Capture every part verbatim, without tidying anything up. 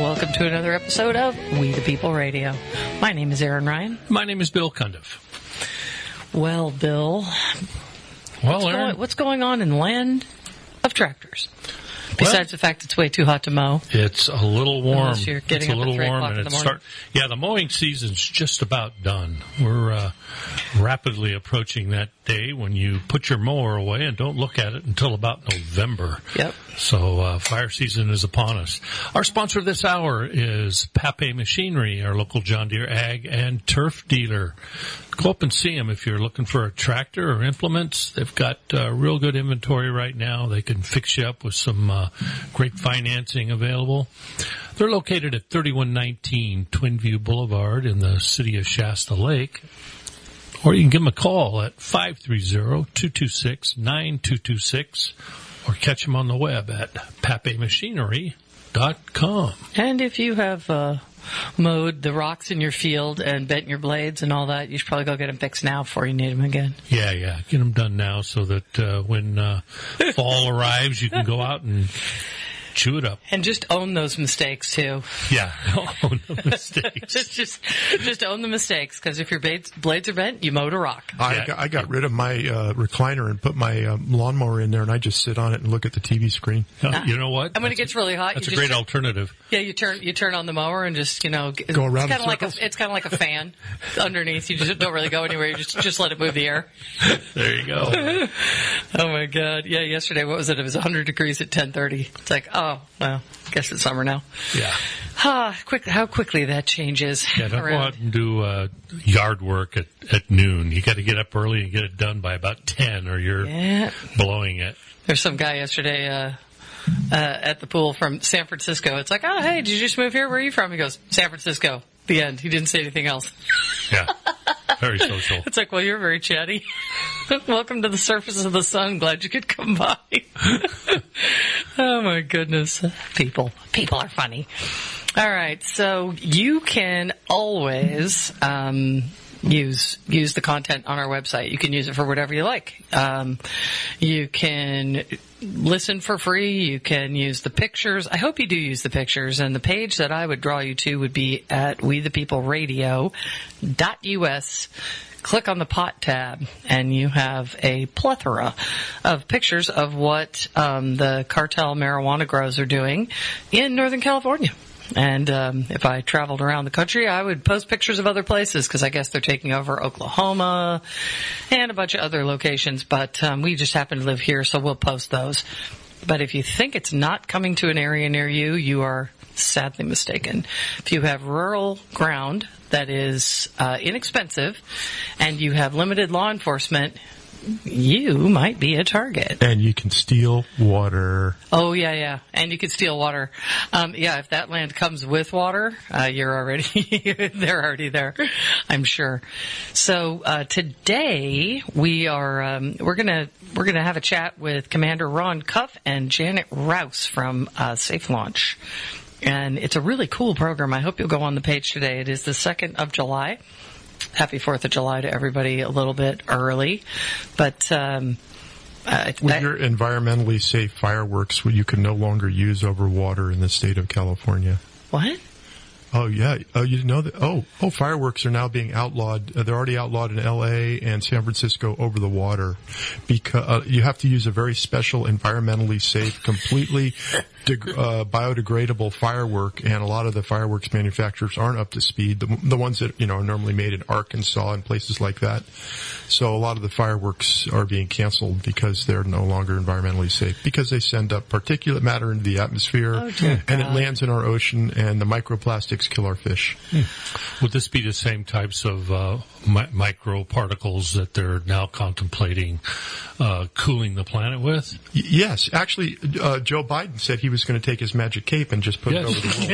welcome to another episode of We the People Radio. My name is Aaron Ryan. My name is Bill Cundiff. Well, Bill, well, what's, Aaron, going, what's going on in land of tractors? Besides well, the fact it's way too hot to mow. It's a little warm. Unless you're getting it's a up at little three warm, o'clock and in the it's morning. start. Yeah, the mowing season's just about done. We're uh, rapidly approaching that day when you put your mower away and don't look at it until about November. Yep. So uh, fire season is upon us. Our sponsor this hour is Pape Machinery, our local John Deere ag and turf dealer. Go up and see them if you're looking for a tractor or implements. They've got uh, real good inventory right now. They can fix you up with some uh, great financing available. They're located at thirty-one nineteen Twin View Boulevard in the city of Shasta Lake. Or you can give them a call at five three zero, two two six, nine two two six or catch them on the web at pape machinery dot com. And if you have uh, mowed the rocks in your field and bent your blades and all that, you should probably go get them fixed now before you need them again. Yeah, yeah. Get them done now so that uh, when uh, fall arrives, you can go out and chew it up. And just own those mistakes, too. Yeah, own the mistakes. just, just, just own the mistakes, because if your blades, blades are bent, you mowed a rock. I, Yeah. got, I got rid of my uh, recliner and put my um, lawnmower in there, and I just sit on it and look at the T V screen. Uh, you know what? And when it gets really hot, That's you a just great alternative. Yeah, you turn you turn on the mower and just you know Go around It's kind of in like a circles? it's kind of like a fan underneath. You just don't really go anywhere. You just just let it move the air. There you go. Oh my God! Yeah, yesterday what was it? It was one hundred degrees at ten thirty. It's like oh well, I guess it's summer now. Yeah. Ah, quick! How quickly that changes. Yeah, don't go around. out and do uh, yard work at, at noon. You got to get up early and get it done by about ten, or you're Yeah. blowing it. There's some guy yesterday uh, uh, at the pool from San Francisco. It's like, oh hey, did you just move here? Where are you from? He goes, San Francisco. The end. He didn't say anything else. Yeah, very social. It's like, well, you're very chatty. Welcome to the surface of the sun. Glad you could come by. Oh, my goodness. People. People are funny. All right. So you can always um, use use the content on our website. You can use it for whatever you like. Um, you can listen for free. You can use the pictures. I hope you do use the pictures. And the page that I would draw you to would be at we the people radio dot U S. Click on the pot tab, and you have a plethora of pictures of what um, the cartel marijuana grows are doing in Northern California. And um, if I traveled around the country, I would post pictures of other places, because I guess they're taking over Oklahoma and a bunch of other locations. But um, we just happen to live here, so we'll post those. But if you think it's not coming to an area near you, you are sadly mistaken. If you have rural ground that is uh, inexpensive and you have limited law enforcement, you might be a target. And you can steal water. Oh, yeah, yeah. And you can steal water. Um, yeah, if that land comes with water, uh, you're already, they're already there, I'm sure. So, uh, today we are, um, we're gonna, we're gonna have a chat with Commander Ron Cuff and Janet Rouse from, uh, Safe Launch. And it's a really cool program. I hope you'll go on the page today. It is the second of July. Happy fourth of July to everybody a little bit early. But, um, uh, With that, your environmentally safe fireworks, you can no longer use over water in the state of California. what? Oh, yeah. Oh, you didn't know that? Oh, oh, fireworks are now being outlawed. Uh, they're already outlawed in L A and San Francisco over the water. Because uh, you have to use a very special, environmentally safe, completely deg- uh, biodegradable firework, and a lot of the fireworks manufacturers aren't up to speed. The, the ones that, you know, are normally made in Arkansas and places like that. So a lot of the fireworks are being canceled because they're no longer environmentally safe, because they send up particulate matter into the atmosphere, Oh, dear and God. it lands in our ocean, and the microplastics kill our fish. Would this be the same types of uh, mi- microparticles that they're now contemplating uh, cooling the planet with? Y- yes, actually, uh, Joe Biden said he was going to take his magic cape and just put Yes.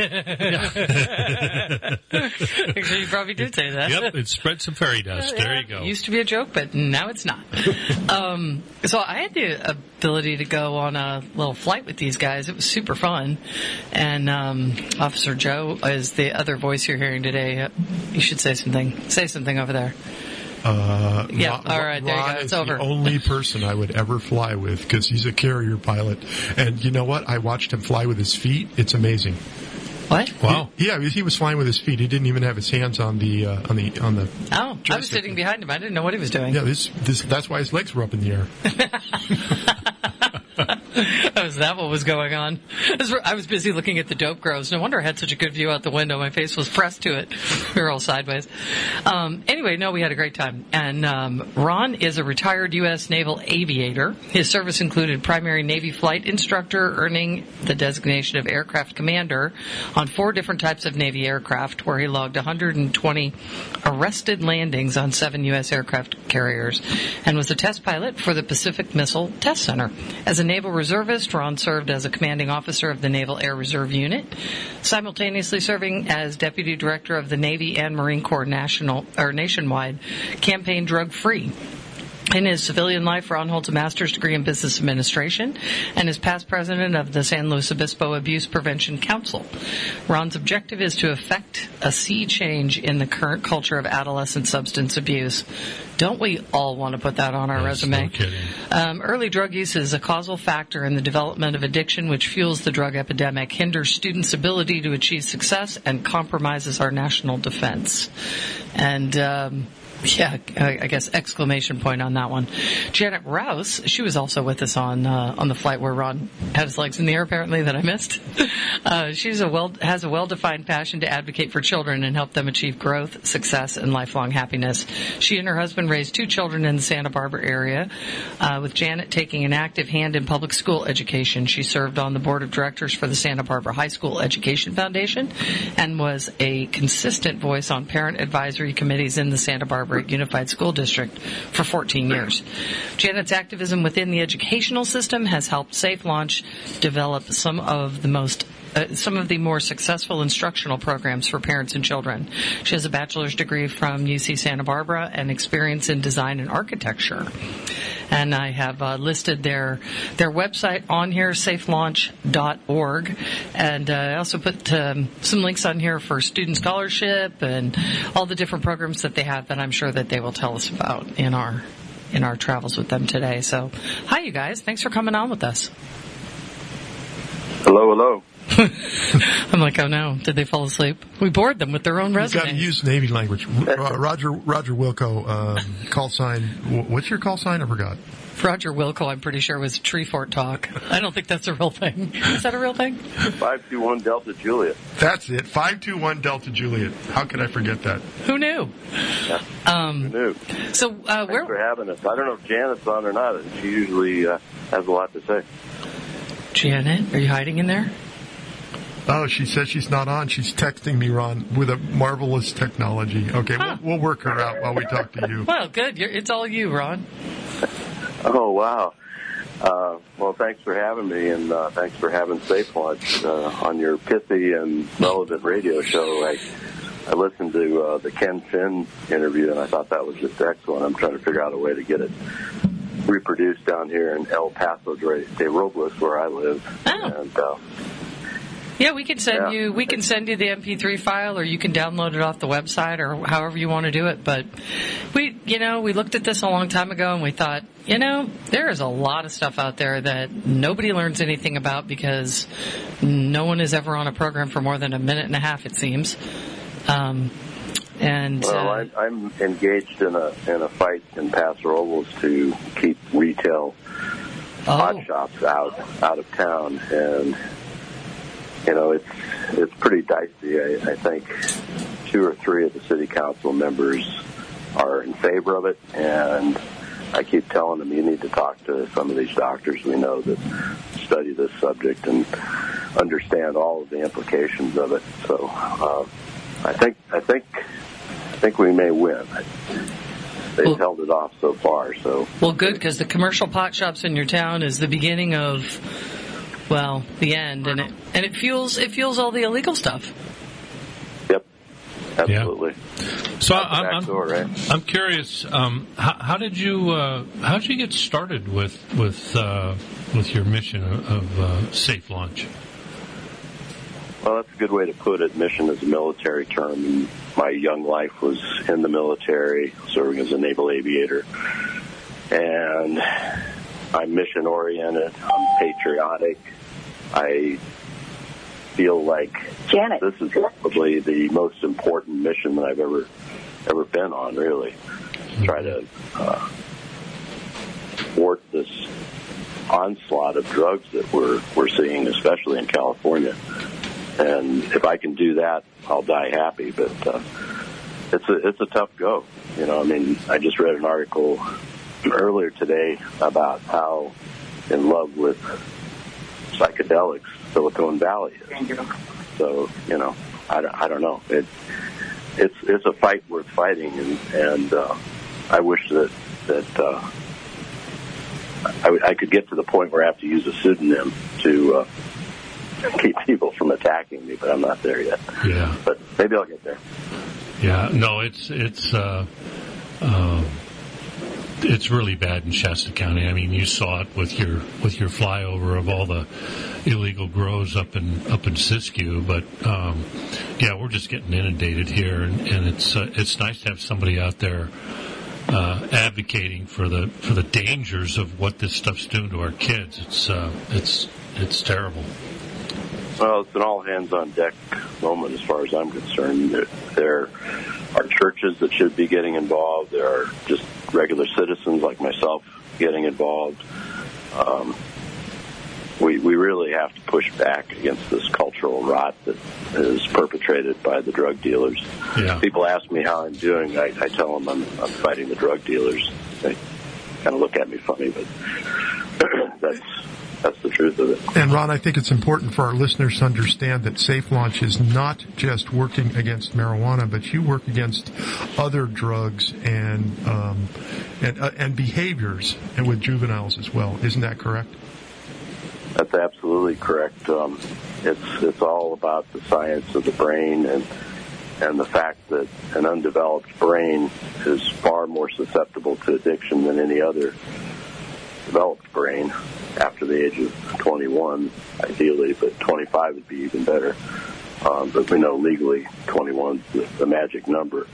it over the wall. Actually, you probably did say that. Yep, it spread some fairy dust. There you go. It used to be a joke, but now it's not. um, so I had the ability to go on a little flight with these guys. It was super fun. And um, Officer Joe is the other voice you're hearing today. You should say something. Say something over there. Uh, Yeah, Ron, all right, there you Ron go, it's is over. the only person I would ever fly with, because he's a carrier pilot. And you know what? I watched him fly with his feet. It's amazing. What? Wow. He, yeah, he was flying with his feet. He didn't even have his hands on the uh, on the on the. Oh, I was sitting behind him. I didn't know what he was doing. Yeah, this this that's why his legs were up in the air. Oh, is that what was going on? I was busy looking at the dope groves. No wonder I had such a good view out the window. My face was pressed to it. We were all sideways. Um, anyway, no, we had a great time. And um, Ron is a retired U S Naval aviator. His service included primary Navy flight instructor, earning the designation of aircraft commander on four different types of Navy aircraft, where he logged one hundred twenty arrested landings on seven U S aircraft carriers, and was a test pilot for the Pacific Missile Test Center. As a naval reservist, Ron served as a commanding officer of the Naval Air Reserve Unit, simultaneously serving as deputy director of the Navy and Marine Corps national or nationwide campaign Drug Free. In his civilian life, Ron holds a master's degree in business administration and is past president of the San Luis Obispo Abuse Prevention Council. Ron's objective is to effect a sea change in the current culture of adolescent substance abuse. Don't we all want to put that on our That's resume? No kidding. Um, early drug use is a causal factor in the development of addiction, which fuels the drug epidemic, hinders students' ability to achieve success, and compromises our national defense. And um Yeah, I guess exclamation point on that one. Janet Rouse, she was also with us on uh, on the flight where Ron had his legs in the air, apparently, that I missed. Uh, she's a well has a well-defined passion to advocate for children and help them achieve growth, success, and lifelong happiness. She and her husband raised two children in the Santa Barbara area, uh, with Janet taking an active hand in public school education. She served on the board of directors for the Santa Barbara High School Education Foundation and was a consistent voice on parent advisory committees in the Santa Barbara Unified School District for fourteen years. Janet's activism within the educational system has helped Safe Launch develop some of the most Uh, some of the more successful instructional programs for parents and children. She has a bachelor's degree from U C Santa Barbara and experience in design and architecture. And I have uh, listed their their website on here, safe launch dot org. And uh, I also put um, some links on here for student scholarship and all the different programs that they have that I'm sure that they will tell us about in our in our travels with them today. So, hi, you guys. Thanks for coming on with us. Hello, hello. I'm like, oh no, did they fall asleep? We bored them with their own resume. You've got to use Navy language. Uh, Roger Roger Wilco, um, call sign. What's your call sign? I forgot. Roger Wilco, I'm pretty sure, was Tree Fort Talk. I don't think that's a real thing. Is that a real thing? five two one Delta Juliet. That's it. five two one Delta Juliet. How could I forget that? Who knew? Yeah. Um, Who knew? So, uh, Thanks where? for having us. I don't know if Janet's on or not. She usually uh, has a lot to say. Janet, are you hiding in there? Oh, she says she's not on. She's texting me, Ron, with a marvelous technology. Okay, Huh. we'll, we'll work her out while we talk to you. Well, good. You're, it's all you, Ron. Oh, wow. Uh, well, thanks for having me, and uh, thanks for having Safe Launch uh, on your pithy and relevant radio show. I, I listened to uh, the Ken Finn interview, and I thought that was just excellent. I'm trying to figure out a way to get it reproduced down here in El Paso de Robles, where I live. Oh. And, uh, Yeah, we can send Yeah. you. We can send you the M P three file, or you can download it off the website, or however you want to do it. But we, you know, we looked at this a long time ago, and we thought, you know, there is a lot of stuff out there that nobody learns anything about because no one is ever on a program for more than a minute and a half. It seems. Um, and well, uh, I'm, I'm engaged in a in a fight in Paso Robles to keep retail oh, hot shops out out of town, and you know it's it's pretty dicey. I, I think two or three of the city council members are in favor of it, and I keep telling them you need to talk to some of these doctors we know that study this subject and understand all of the implications of it. So uh, I think I think I think we may win. They've well, held it off so far. So well, good, because the commercial pot shops in your town is the beginning of, well, the end, and it and it fuels it fuels all the illegal stuff. Yep, absolutely. Yeah. So I'm, I'm, door, right? I'm curious. Um, how, how did you uh, how did you get started with with uh, with your mission of, of uh, Safe Launch? Well, that's a good way to put it. Mission is a military term. And my young life was in the military, serving as a naval aviator. And I'm mission-oriented. I'm patriotic. I feel like Janet. this is probably the most important mission that I've ever ever been on, really. Try to uh, thwart this onslaught of drugs that we're we're seeing, especially in California. And if I can do that, I'll die happy. But uh, it's a it's a tough go. You know, I mean, I just read an article earlier today about how in love with psychedelics Silicon Valley is. So, you know, I don't, I don't know. It, it's it's a fight worth fighting, and, and uh, I wish that that uh, I, w- I could get to the point where I have to use a pseudonym to uh, keep people from attacking me, but I'm not there yet. Yeah. But maybe I'll get there. Yeah. No, it's it's uh, uh, it's really bad in Shasta County. I mean, you saw it with your with your flyover of all the illegal grows up in up in Siskiyou. But um, yeah, we're just getting inundated here, and, and it's uh, it's nice to have somebody out there uh, advocating for the for the dangers of what this stuff's doing to our kids. It's uh, it's it's terrible. Well, it's an all-hands-on-deck moment as far as I'm concerned. There, there are churches that should be getting involved. There are just regular citizens like myself getting involved. Um, we we really have to push back against this cultural rot that is perpetrated by the drug dealers. Yeah. People ask me how I'm doing. I, I tell them I'm, I'm fighting the drug dealers. They kind of look at me funny, but that's... That's the truth of it. And Ron, I think it's important for our listeners to understand that Safe Launch is not just working against marijuana, but you work against other drugs and um, and, uh, and behaviors, and with juveniles as well. Isn't that correct? That's absolutely correct. Um, it's it's all about the science of the brain and and the fact that an undeveloped brain is far more susceptible to addiction than any other developed brain after the age of twenty-one, ideally, but twenty-five would be even better. Um, but we know legally twenty-one is the, the magic number.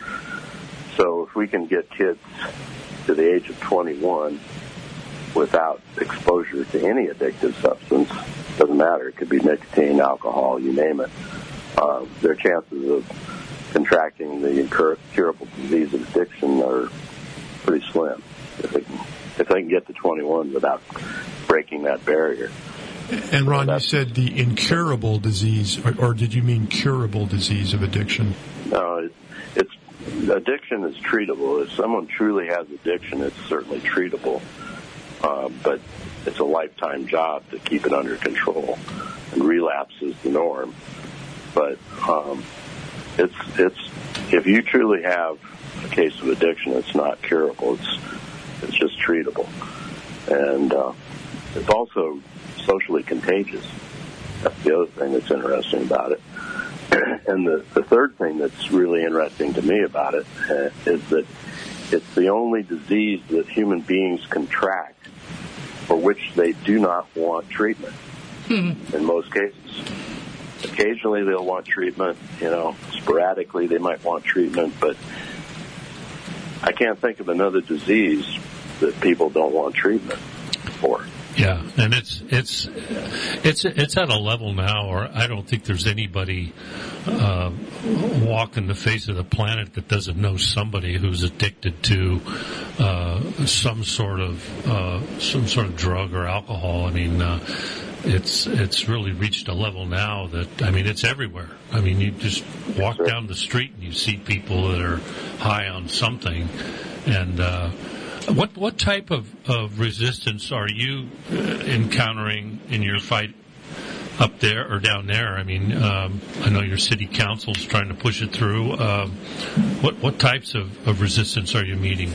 So if we can get kids to the age of twenty-one without exposure to any addictive substance, doesn't matter. It could be nicotine, alcohol, you name it. Uh, their chances of contracting the incurable disease of addiction are pretty slim if they can, if they can get to twenty-one without breaking that barrier. And Ron, so you said the incurable disease, or, or did you mean curable disease of addiction? No, it, it's addiction is treatable. If someone truly has addiction, it's certainly treatable. Uh, but it's a lifetime job to keep it under control, and relapse is the norm. But um, it's it's if you truly have a case of addiction, it's not curable. It's it's just treatable, and uh, it's also socially contagious. That's the other thing that's interesting about it. And the, the third thing that's really interesting to me about it uh, is that it's the only disease that human beings contract for which they do not want treatment hmm. in most cases. Occasionally they'll want treatment, you know, sporadically they might want treatment, but I can't think of another disease that people don't want treatment for. Yeah, and it's it's it's it's at a level now, or I don't think there's anybody uh, walking the face of the planet that doesn't know somebody who's addicted to uh, some sort of uh, some sort of drug or alcohol. I mean, uh, it's it's really reached a level now that I mean it's everywhere. I mean, you just walk sure. down the street and you see people that are high on something, and. Uh, What what type of, of resistance are you uh, encountering in your fight up there or down there? I mean, um, I know your city council's trying to push it through. Um, what what types of, of resistance are you meeting?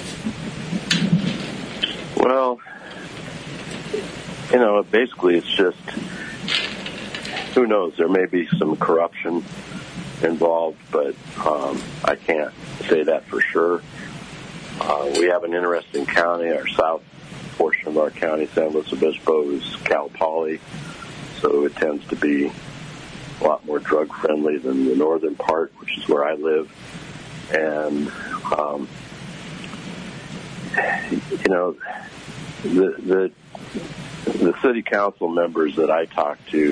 Well, you know, basically it's just, who knows, there may be some corruption involved, but um, I can't say that for sure. Uh, we have an interesting county. Our south portion of our county, San Luis Obispo, is Cal Poly, so it tends to be a lot more drug-friendly than the northern part, which is where I live. And, um, you know, the, the the city council members that I talk to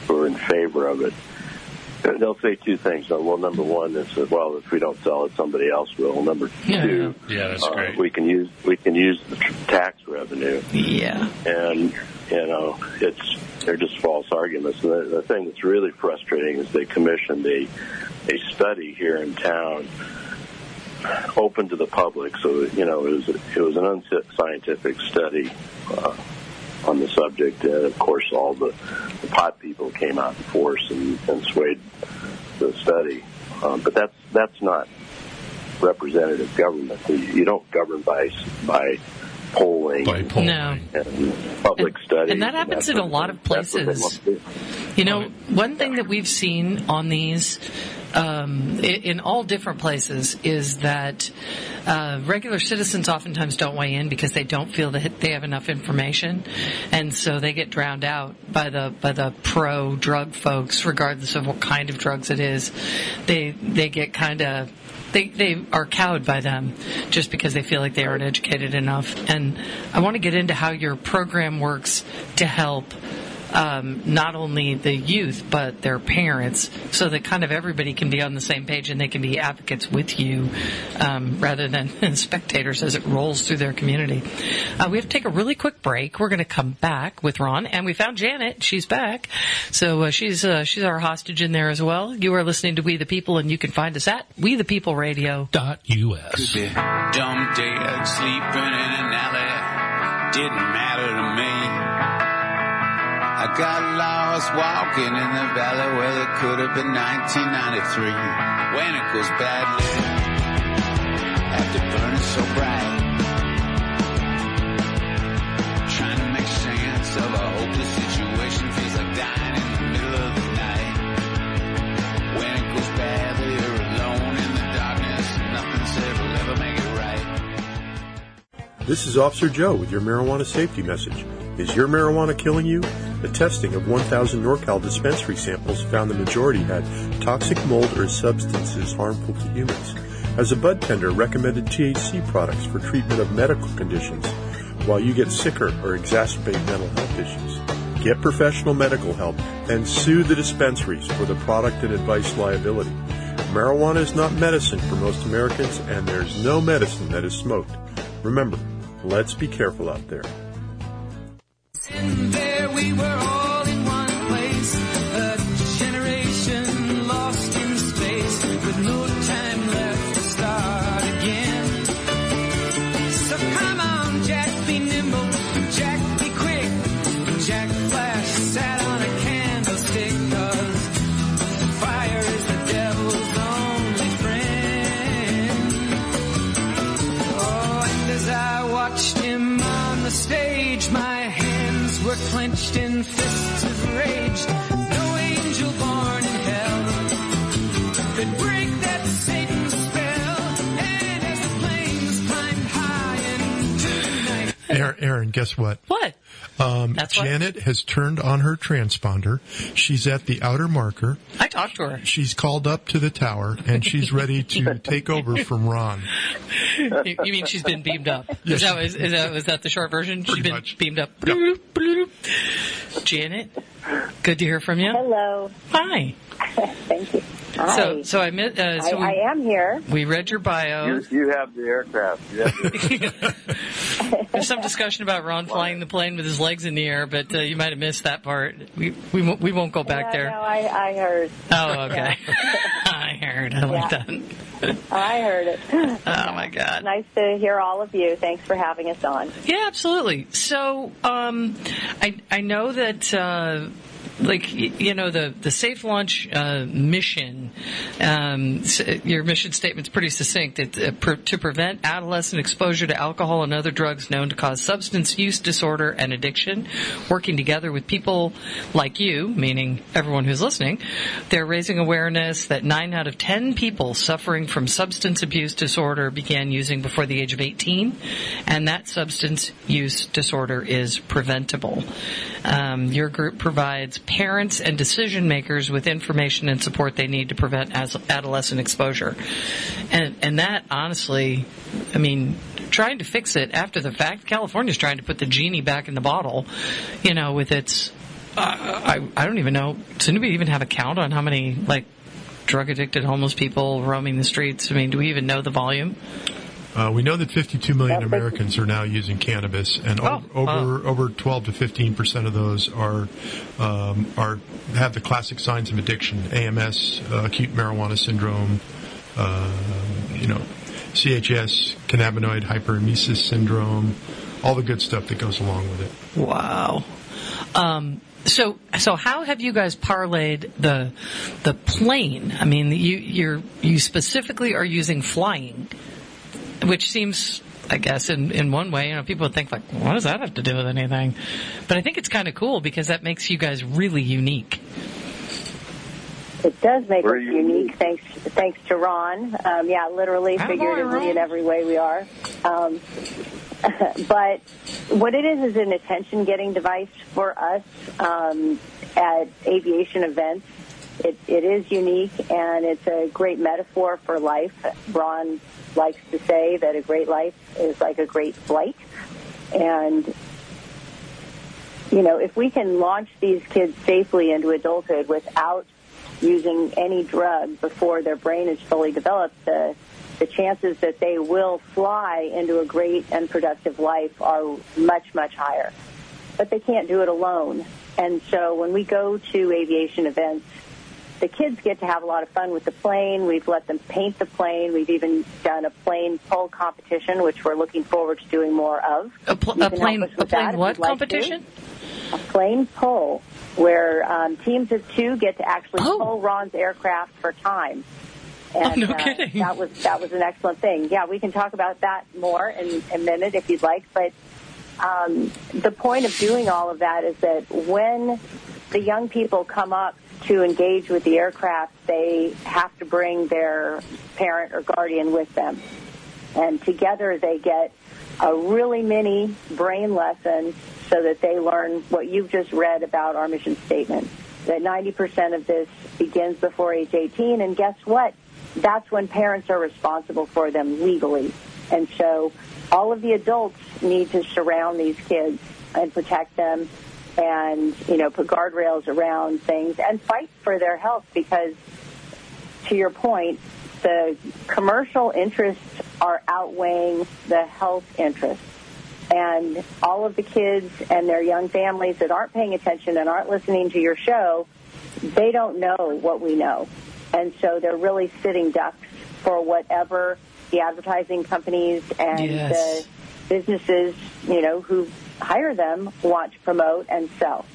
who are in favor of it, they'll say two things. Well, number one is that, well, if we don't sell it, somebody else will. Number two, yeah, that's uh, great. we can use we can use the tax revenue. Yeah, and you know, it's they're just false arguments. And the, the thing that's really frustrating is they commissioned a a study here in town, open to the public. So you know, it was it was an unscientific study uh, on the subject, and of course, all the, the pot people came out in force and, and swayed the study. Um, but that's that's not representative government. You, you don't govern by by polling, by polling. No. and public and, studies, and that happens in a lot of places. You know, one thing that we've seen on these, um, in all different places, is that uh, regular citizens oftentimes don't weigh in because they don't feel that they have enough information, and so they get drowned out by the by the pro drug folks, regardless of what kind of drugs it is. They they get kind of. They they are cowed by them just because they feel like they aren't educated enough. And I want to get into how your program works to help um, not only the youth but their parents, so that kind of everybody can be on the same page and they can be advocates with you um, rather than spectators as it rolls through their community. Uh, we have to take a really quick break. We're going to come back with Ron, and we found Janet. She's back, so uh, she's uh, she's our hostage in there as well. You are listening to We the People, and you can find us at we the people radio dot U S. Could be dumb dead, sleeping in an alley. Didn't matter to me. I got lost walking in the valley. Well, it could have been nineteen ninety-three. When it goes badly, after burning so bright, trying to make sense of a hopeless situation feels like dying in the middle of the night. When it goes badly, you're alone in the darkness, and nothing said will ever make it right. This is Officer Joe with your marijuana safety message. Is your marijuana killing you? The testing of one thousand NorCal dispensary samples found the majority had toxic mold or substances harmful to humans. As a bud tender, recommended T H C products for treatment of medical conditions while you get sicker or exacerbate mental health issues. Get professional medical help and sue the dispensaries for the product and advice liability. Marijuana is not medicine for most Americans, and there's no medicine that is smoked. Remember, let's be careful out there. And there we were all in one place, a generation lost in space with no time left to start again. So come on, Jack, be nimble, Jack, be quick. Jack Flash sat on a candlestick, 'cause fire is the devil's only friend. Oh, and as I watched him on the stage, my hands were clenched in fists of rage. No angel born in hell could break that Satan's spell. And as the flames climbed high into the night. Aaron, Aaron, guess what? What? Um, That's what? Janet has turned on her transponder. She's at the outer marker. I talked to her. She's called up to the tower, and she's ready to take over from Ron. You, you mean she's been beamed up? Yes. Is that, is, is that, is that the short version? Pretty she's been much. beamed up. Yep. Bloop, bloop, bloop. Janet, good to hear from you. Hello. Hi. Thank you. Hi. So, so I met. Uh, so I, we, I am here. we read your bio. You, you have the aircraft. You have the, There's some discussion about Ron flying the plane with his legs in the air, but uh, you might have missed that part. We we won't, we won't go back yeah, there. No, I, I heard. Oh, okay. I heard. I like Yeah. that. I heard it. Oh my God. Nice to hear all of you. Thanks for having us on. Yeah, absolutely. So, um, I I know that. Uh, Like, you know, the, the Safe Launch uh, mission, um, your mission statement's pretty succinct. It, uh, per, to prevent adolescent exposure to alcohol and other drugs known to cause substance use disorder and addiction, working together with people like you, meaning everyone who's listening, they're raising awareness that nine out of ten people suffering from substance abuse disorder began using before the age of eighteen, and that substance use disorder is preventable. Um, your group provides parents and decision makers with information and support they need to prevent as adolescent exposure. And and that, honestly, I mean, trying to fix it after the fact, California's trying to put the genie back in the bottle, you know, with its I, I don't even know. Does anybody even have a count on how many, like, drug-addicted homeless people roaming the streets? I mean, do we even know the volume? Uh, we know that fifty-two million Americans are now using cannabis, and Oh, over over, wow. over twelve to fifteen percent of those are um, are have the classic signs of addiction: A M S, uh, acute marijuana syndrome, uh, you know, C H S, cannabinoid hyperemesis syndrome, all the good stuff that goes along with it. Wow. Um, so, so how have you guys parlayed the the plane? I mean, you you're you specifically are using flying, which seems, I guess, in, in one way, you know, people would think, like, what does that have to do with anything? But I think it's kind of cool because that makes you guys really unique. It does make We're us unique. unique, thanks thanks to Ron. Um, yeah, literally, Attaboy, figuratively, Ron. in every way we are. Um, but what it is is an attention-getting device for us um, at aviation events. It, it is unique, and it's a great metaphor for life. Ron likes to say that a great life is like a great flight. And, you know, if we can launch these kids safely into adulthood without using any drug before their brain is fully developed, the, the chances that they will fly into a great and productive life are much, much higher. But they can't do it alone. And so when we go to aviation events, the kids get to have a lot of fun with the plane. We've let them paint the plane. We've even done a plane pull competition, which we're looking forward to doing more of. A, pl- You a can plane, help us a with that plane if what you'd like competition? to. A plane pull, where um, teams of two get to actually Oh. pull Ron's aircraft for time. And Oh, no uh, kidding. that was that was an excellent thing. Yeah, we can talk about that more in a minute if you'd like. But um, the point of doing all of that is that when the young people come up to engage with the aircraft, they have to bring their parent or guardian with them. And together they get a really mini brain lesson so that they learn what you've just read about our mission statement, that ninety percent of this begins before age eighteen. And guess what? That's when parents are responsible for them legally. And so all of the adults need to surround these kids and protect them and, you know, put guardrails around things and fight for their health because, to your point, the commercial interests are outweighing the health interests. And all of the kids and their young families that aren't paying attention and aren't listening to your show, they don't know what we know. And so they're really sitting ducks for whatever the advertising companies and Yes. the businesses, you know, who hire them want to promote and sell.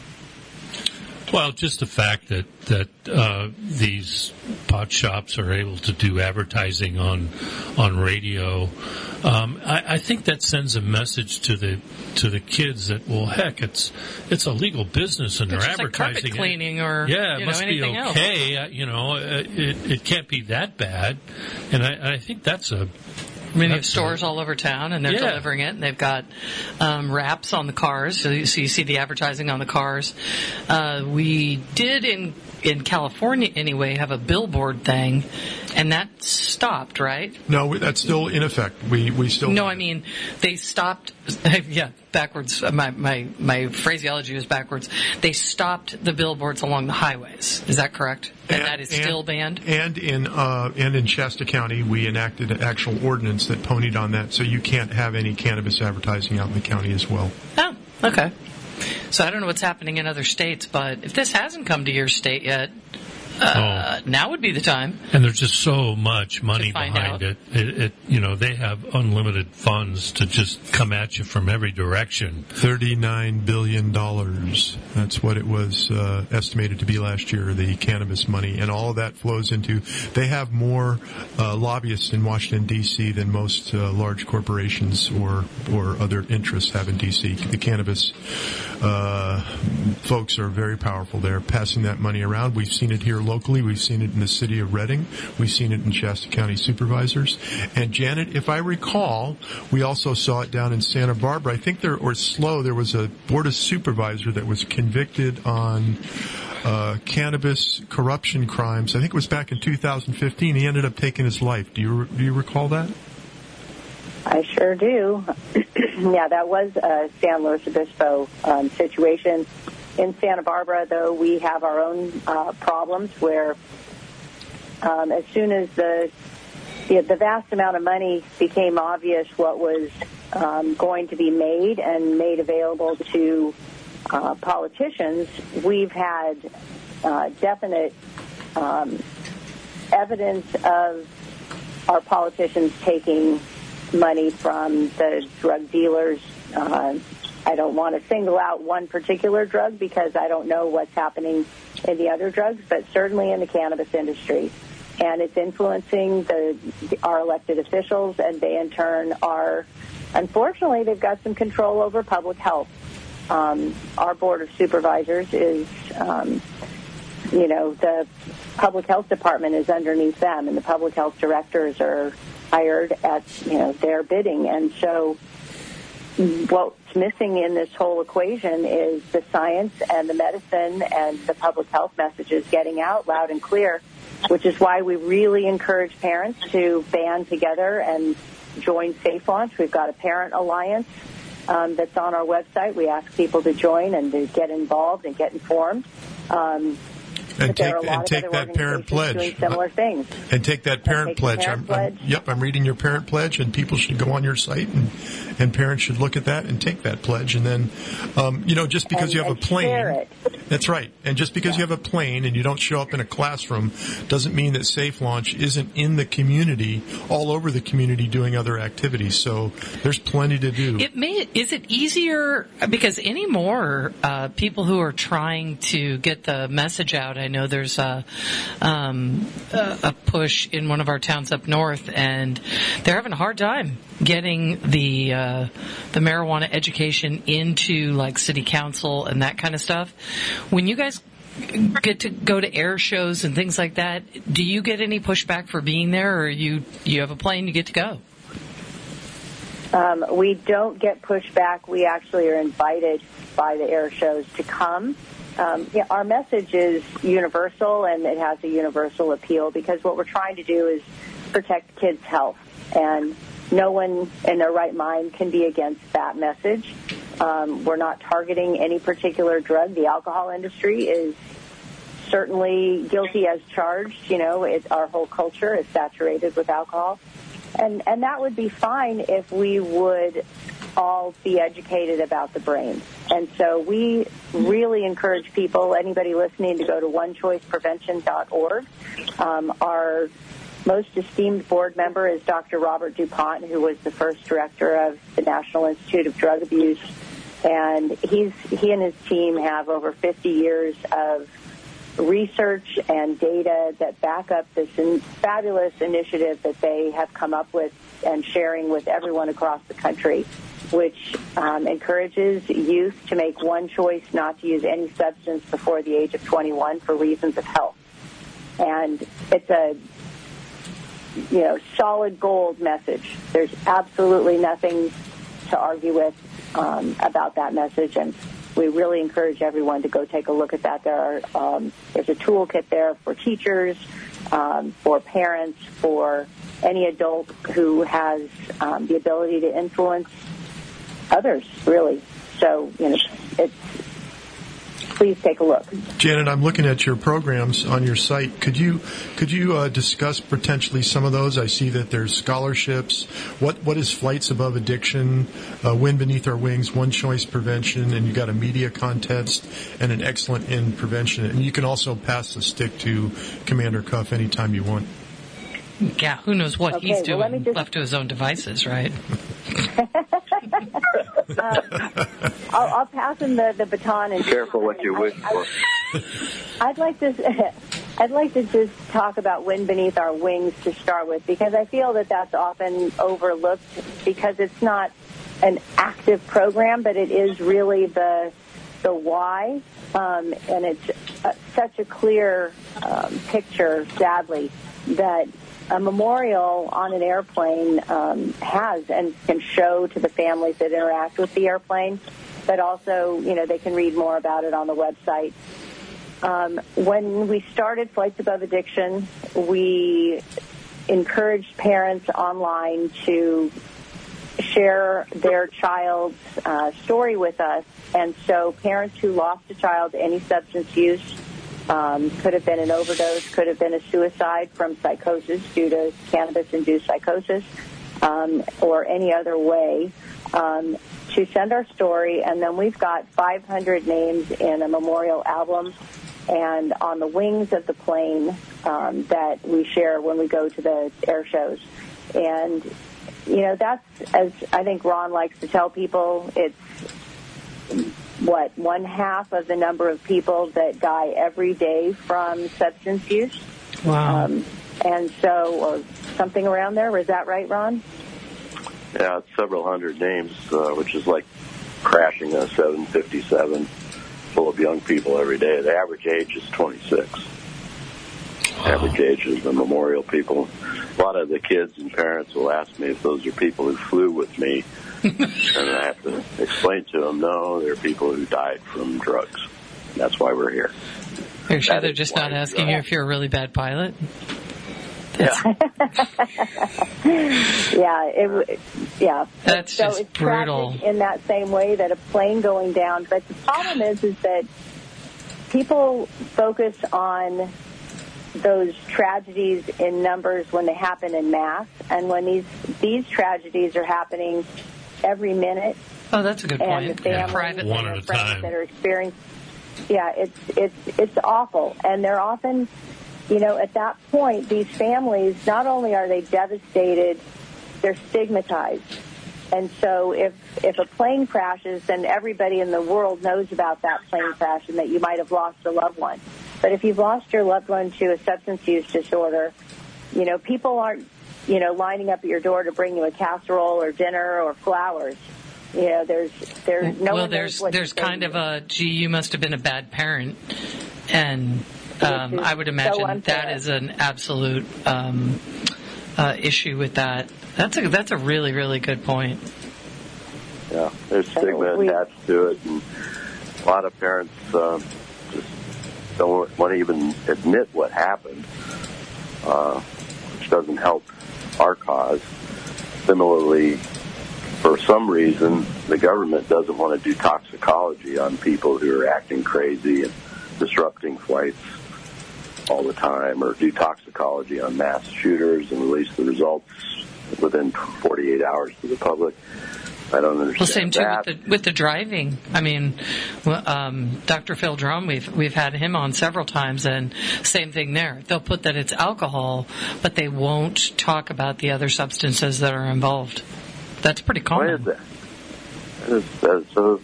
Well, just the fact that that uh, these pot shops are able to do advertising on on radio, um, I, I think that sends a message to the to the kids that, well, heck, it's it's a legal business and It's they're just like advertising carpet cleaning it. or, yeah, it you know, must be anything else. okay. Uh, you know, uh, it it can't be that bad, and I, I think that's a. I mean, they have That's stores all over town, and they're Yeah. delivering it, and they've got um, wraps on the cars, so you, so you see the advertising on the cars. Uh, we did, in in California anyway, have a billboard thing, and that stopped, right? No, we- that's still in effect. We we still No, I mean, they stopped, yeah, backwards. My, my, my phraseology is backwards. They stopped the billboards along the highways. Is that correct? And, that is still banned? And in uh, and in Shasta County, we enacted an actual ordinance that ponied on that, so you can't have any cannabis advertising out in the county as well. Oh, okay. So I don't know what's happening in other states, but if this hasn't come to your state yet, uh, now would be the time. And there's just so much money To find behind out. it. It, it. You know, they have unlimited funds to just come at you from every direction. Thirty-nine billion dollars. That's what it was uh, estimated to be last year. The cannabis money, and all of that flows into. They have more uh, lobbyists in Washington D C than most uh, large corporations or or other interests have in D C. The cannabis uh, folks are very powerful. They're passing that money around. We've seen it here locally. We've seen it in the city of Reading. We've seen it in Shasta County supervisors. And Janet, if I recall, we also saw it down in Santa Barbara. I think there, or SLO, there was a board of supervisor that was convicted on uh, cannabis corruption crimes. I think it was back in two thousand fifteen. He ended up taking his life. Do you do you recall that? I sure do. Yeah, that was a San Luis Obispo um, situation. in Santa Barbara, though, we have our own uh, problems where um, as soon as the, the the vast amount of money became obvious what was um, going to be made and made available to uh, politicians, we've had uh, definite um, evidence of our politicians taking money from the drug dealers. Uh, I don't want to single out one particular drug because I don't know what's happening in the other drugs, but certainly in the cannabis industry. And it's influencing the, our elected officials, and they in turn are, unfortunately, they've got some control over public health. Um, our Board of Supervisors is, um, you know, the public health department is underneath them, and the public health directors are hired at, you know, their bidding. And so what's missing in this whole equation is the science and the medicine and the public health messages getting out loud and clear, which is why we really encourage parents to band together and join Safe Launch. We've got a parent alliance um, that's on our website. We ask people to join and to get involved and get informed. Um, And take, and take that parent pledge. Doing similar things. And take that parent take pledge. Parent I'm, pledge. I'm, yep, I'm reading your parent pledge, and people should go on your site, and, and parents should look at that and take that pledge. And then, um, you know, just because and, you have and a plane, share it. That's right. And just because yeah. you have a plane and you don't show up in a classroom doesn't mean that Safe Launch isn't in the community, all over the community, doing other activities. So there's plenty to do. It may, is it easier, because anymore, uh, people who are trying to get the message out, I know there's a, um, a, a push in one of our towns up north, and they're having a hard time getting the uh, the marijuana education into like city council and that kind of stuff. When you guys get to go to air shows and things like that, do you get any pushback for being there, or you you have a plane, you get to go? Um, we don't get pushback. We actually are invited by the air shows to come. Um, yeah, our message is universal, and it has a universal appeal, because what we're trying to do is protect kids' health, and no one in their right mind can be against that message. Um, we're not targeting any particular drug. The alcohol industry is certainly guilty as charged. You know, it, our whole culture is saturated with alcohol. And, and that would be fine if we would all be educated about the brain. And so we really encourage people, anybody listening, to go to one choice prevention dot org. Um, our most esteemed board member is Doctor Robert DuPont, who was the first director of the National Institute of Drug Abuse. And he's he and his team have over fifty years of research and data that back up this in, fabulous initiative that they have come up with and sharing with everyone across the country, which um, encourages youth to make one choice not to use any substance before the age of twenty-one for reasons of health. And it's a you know solid gold message. There's absolutely nothing to argue with um, about that message, and we really encourage everyone to go take a look at that. There are um, there's a toolkit there for teachers, um, for parents, for any adult who has um, the ability to influence others, really. So, you know, it's, please take a look. Janet, I'm looking at your programs on your site. Could you could you uh, discuss potentially some of those? I see that there's scholarships. What what is Flights Above Addiction, uh, Wind Beneath Our Wings, One Choice Prevention, and you got a media contest and an excellent in prevention. And you can also pass the stick to Commander Cuff anytime you want. Yeah, who knows what Okay, he's well, doing let me just- left to his own devices, right? uh, I'll, I'll pass him the, the baton. And Careful what you wish for. I'd like to, I'd like to just talk about Wind Beneath Our Wings to start with, because I feel that that's often overlooked because it's not an active program, but it is really the the why, um, and it's uh, such a clear um, picture, sadly, that a memorial on an airplane um, has and can show to the families that interact with the airplane, but also, you know, they can read more about it on the website. Um, when we started Flights Above Addiction, we encouraged parents online to share their child's uh, story with us. And so parents who lost a child to any substance use, um, could have been an overdose, could have been a suicide from psychosis due to cannabis-induced psychosis, um, or any other way, um, to send our story. And then we've got five hundred names in a memorial album and on the wings of the plane um, that we share when we go to the air shows. And, you know, that's, as I think Ron likes to tell people, it's, what, one half of the number of people that die every day from substance use. Wow. Um, and so, or something around there. Was that right, Ron? Yeah, it's several hundred names, uh, which is like crashing a seven fifty-seven full of young people every day. The average age is twenty-six. Wow. Average age is the memorial people. A lot of the kids and parents will ask me if those are people who flew with me. And I have to explain to them, no, they're people who died from drugs. That's why we're here. Are you sure That they're is just why not we asking drive. you if you're a really bad pilot? Yeah. yeah, it, w- yeah. That's so just it's brutal. tragic in that same way that a plane going down. But the problem is, is that people focus on those tragedies in numbers when they happen in mass, and when these these tragedies are happening every minute. Oh, that's a good and point. the families Yeah. Private. and One their at a friends time. that are experiencing, yeah, it's it's it's awful, and they're often, you know, at that point, these families, not only are they devastated, they're stigmatized. And so if if a plane crashes, then everybody in the world knows about that plane crash and that you might have lost a loved one. But if you've lost your loved one to a substance use disorder, you know, people aren't, you know, lining up at your door to bring you a casserole or dinner or flowers. You know, there's there's no well, one there's knows what there's to say kind to of you. a, gee, you must have been a bad parent, and um, I would imagine so unfair. that is an absolute um, uh, issue with that. That's a that's a really really good point. Yeah, there's stigma we- attached to it, and a lot of parents uh, just don't want to even admit what happened, uh, which doesn't help our cause. Similarly, for some reason, the government doesn't want to do toxicology on people who are acting crazy and disrupting flights all the time, or do toxicology on mass shooters and release the results within forty-eight hours to the public. I don't understand Well, same too that. with the with the driving. I mean, well, um, Doctor Phil Drum, we've we've had him on several times, and same thing there. They'll put that it's alcohol, but they won't talk about the other substances that are involved. That's pretty common. Why is that? That is, that is so,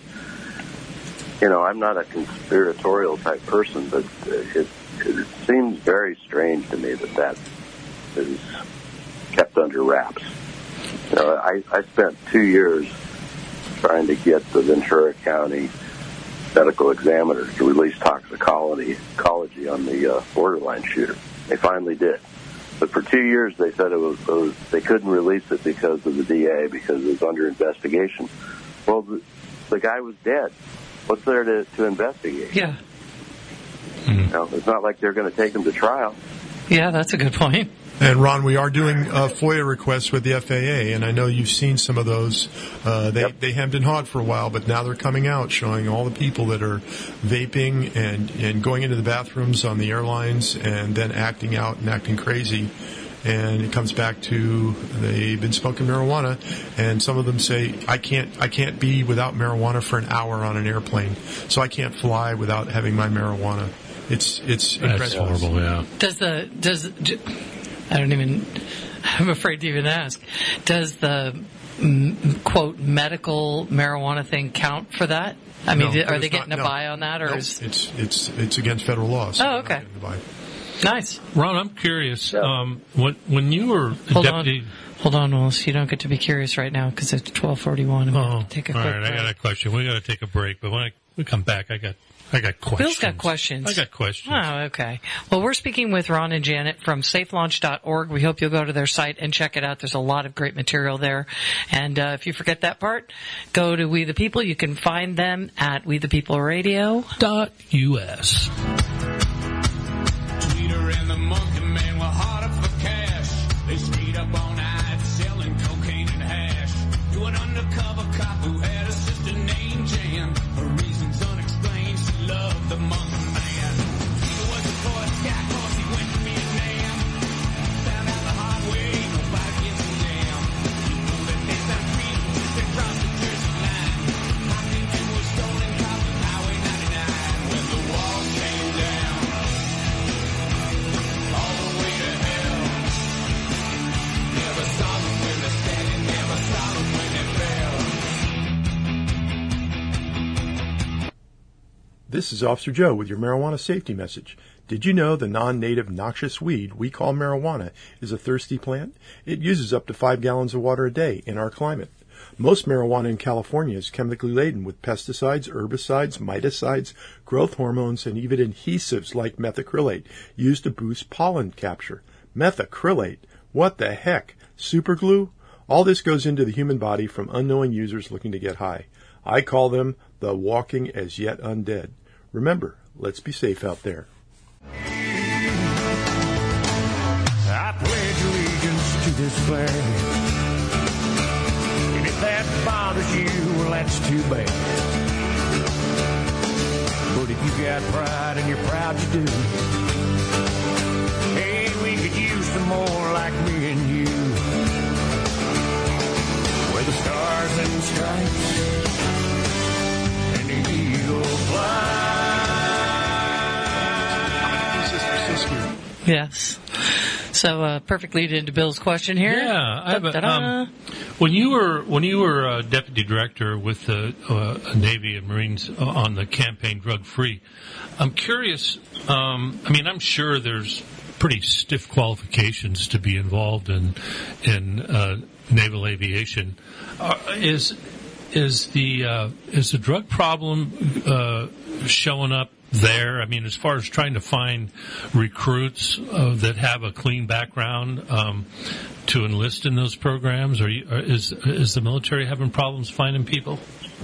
you know, I'm not a conspiratorial type person, but it, it seems very strange to me that that is kept under wraps. You know, I, I spent two years trying to get the Ventura County medical examiner to release toxicology ecology on the uh, borderline shooter. They finally did. But for two years, they said it was, it was they couldn't release it because of the D A, because it was under investigation. Well, the, the guy was dead. What's there to, to investigate? Yeah, You know, it's not like they're going to take him to trial. yeah, that's a good point. And Ron, we are doing uh, FOIA requests with the F A A, and I know you've seen some of those. Uh, they Yep. they hemmed and hawed for a while, but now they're coming out, showing all the people that are vaping and and going into the bathrooms on the airlines, and then acting out and acting crazy. And it comes back to they've been smoking marijuana, and some of them say I can't I can't be without marijuana for an hour on an airplane, so I can't fly without having my marijuana. It's it's That's incredible. horrible, yeah. Does the does I don't even I'm afraid to even ask. Does the mm, quote medical marijuana thing count for that? I mean, No, are it's they not- getting a no. buy on that, or Nope. is It's it's it's against federal law. So Oh, they're not okay. getting the buy. nice? Ron, I'm curious. Yeah. Um, when when you were Hold deputy, on, hold on, Willis. You don't get to be curious right now because it's twelve forty-one. oh, Take a all quick right, break. I got a question. We got to take a break, but when I, we come back, I got I got questions. Bill's got questions. I got questions. Oh, okay. Well, we're speaking with Ron and Janet from safe launch dot org. We hope you'll go to their site and check it out. There's a lot of great material there. And uh, if you forget that part, go to We the People. You can find them at We the People Radio. Dot U S. Tweeter and the monkey man were harder for cash. They stayed up all night selling cocaine and hash. Doing This is Officer Joe with your marijuana safety message. Did you know the non-native noxious weed we call marijuana is a thirsty plant? It uses up to five gallons of water a day in our climate. Most marijuana in California is chemically laden with pesticides, herbicides, miticides, growth hormones, and even adhesives like methacrylate used to boost pollen capture. Methacrylate? What the heck? Superglue? All this goes into the human body from unknowing users looking to get high. I call them the walking as yet undead. Remember, let's be safe out there. I pledge allegiance to this flag. And if that bothers you, well, that's too bad. But if you got pride and you're proud you do, hey, we could use some more like me and you. Where the stars and stripes and the eagle fly. Yes. So, uh, perfect lead into Bill's question here. Yeah, I have a, um, when you were when you were uh, deputy director with the uh, Navy and Marines on the campaign Drug Free, I'm curious. Um, I mean, I'm sure there's pretty stiff qualifications to be involved in in uh, naval aviation. Uh, is is the uh, is the drug problem uh, showing up there? I mean, as far as trying to find recruits uh, that have a clean background um, to enlist in those programs, or, you, or is is the military having problems finding people?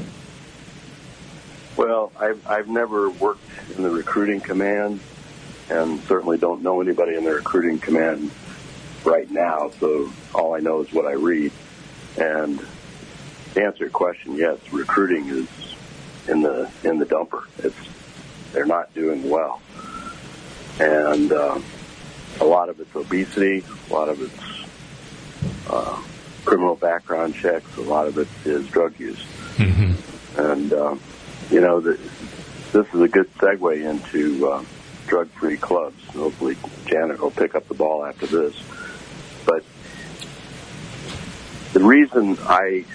Well, I've I've never worked in the recruiting command, and certainly don't know anybody in the recruiting command right now. So all I know is what I read. And to answer your question, yes, recruiting is in the in the dumper. It's They're not doing well. And uh, a lot of it's obesity, a lot of it's uh, criminal background checks, a lot of it is drug use. Mm-hmm. And, uh, you know, the, this is a good segue into uh, drug-free clubs. Hopefully Janet will pick up the ball after this. But the reason I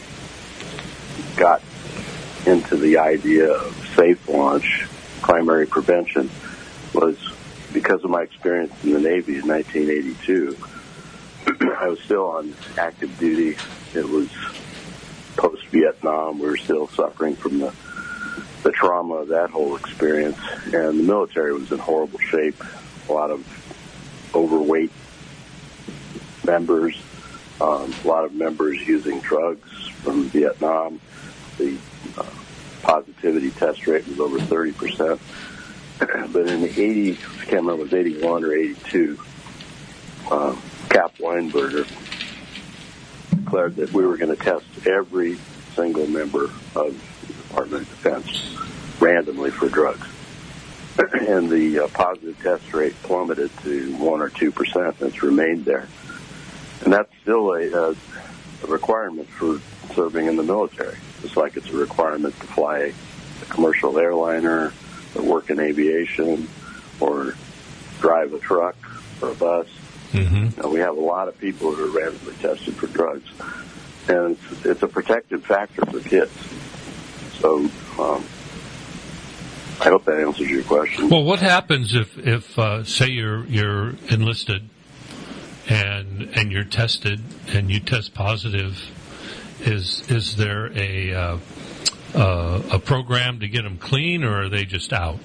got into the idea of Safe Launch, primary prevention, was because of my experience in the Navy in nineteen eighty-two. I was still on active duty. It was post-Vietnam. We were still suffering from the, the trauma of that whole experience. And the military was in horrible shape. A lot of overweight members, um, a lot of members using drugs from Vietnam. The uh, positivity test rate was over thirty percent. But in the eighty, I can't remember, it was eighty-one or eighty-two, uh, Cap Weinberger declared that we were going to test every single member of the Department of Defense randomly for drugs. And the uh, positive test rate plummeted to one or two percent, and it's remained there. And that's still a, a, a requirement for serving in the military. Just like it's a requirement to fly a commercial airliner, or work in aviation, or drive a truck or a bus. Mm-hmm. Now, we have a lot of people who are randomly tested for drugs, and it's, it's a protective factor for kids. So um, I hope that answers your question. Well, what happens if, if uh, say you're you're enlisted and and you're tested and you test positive? Is is there a uh, uh, a program to get them clean, or are they just out?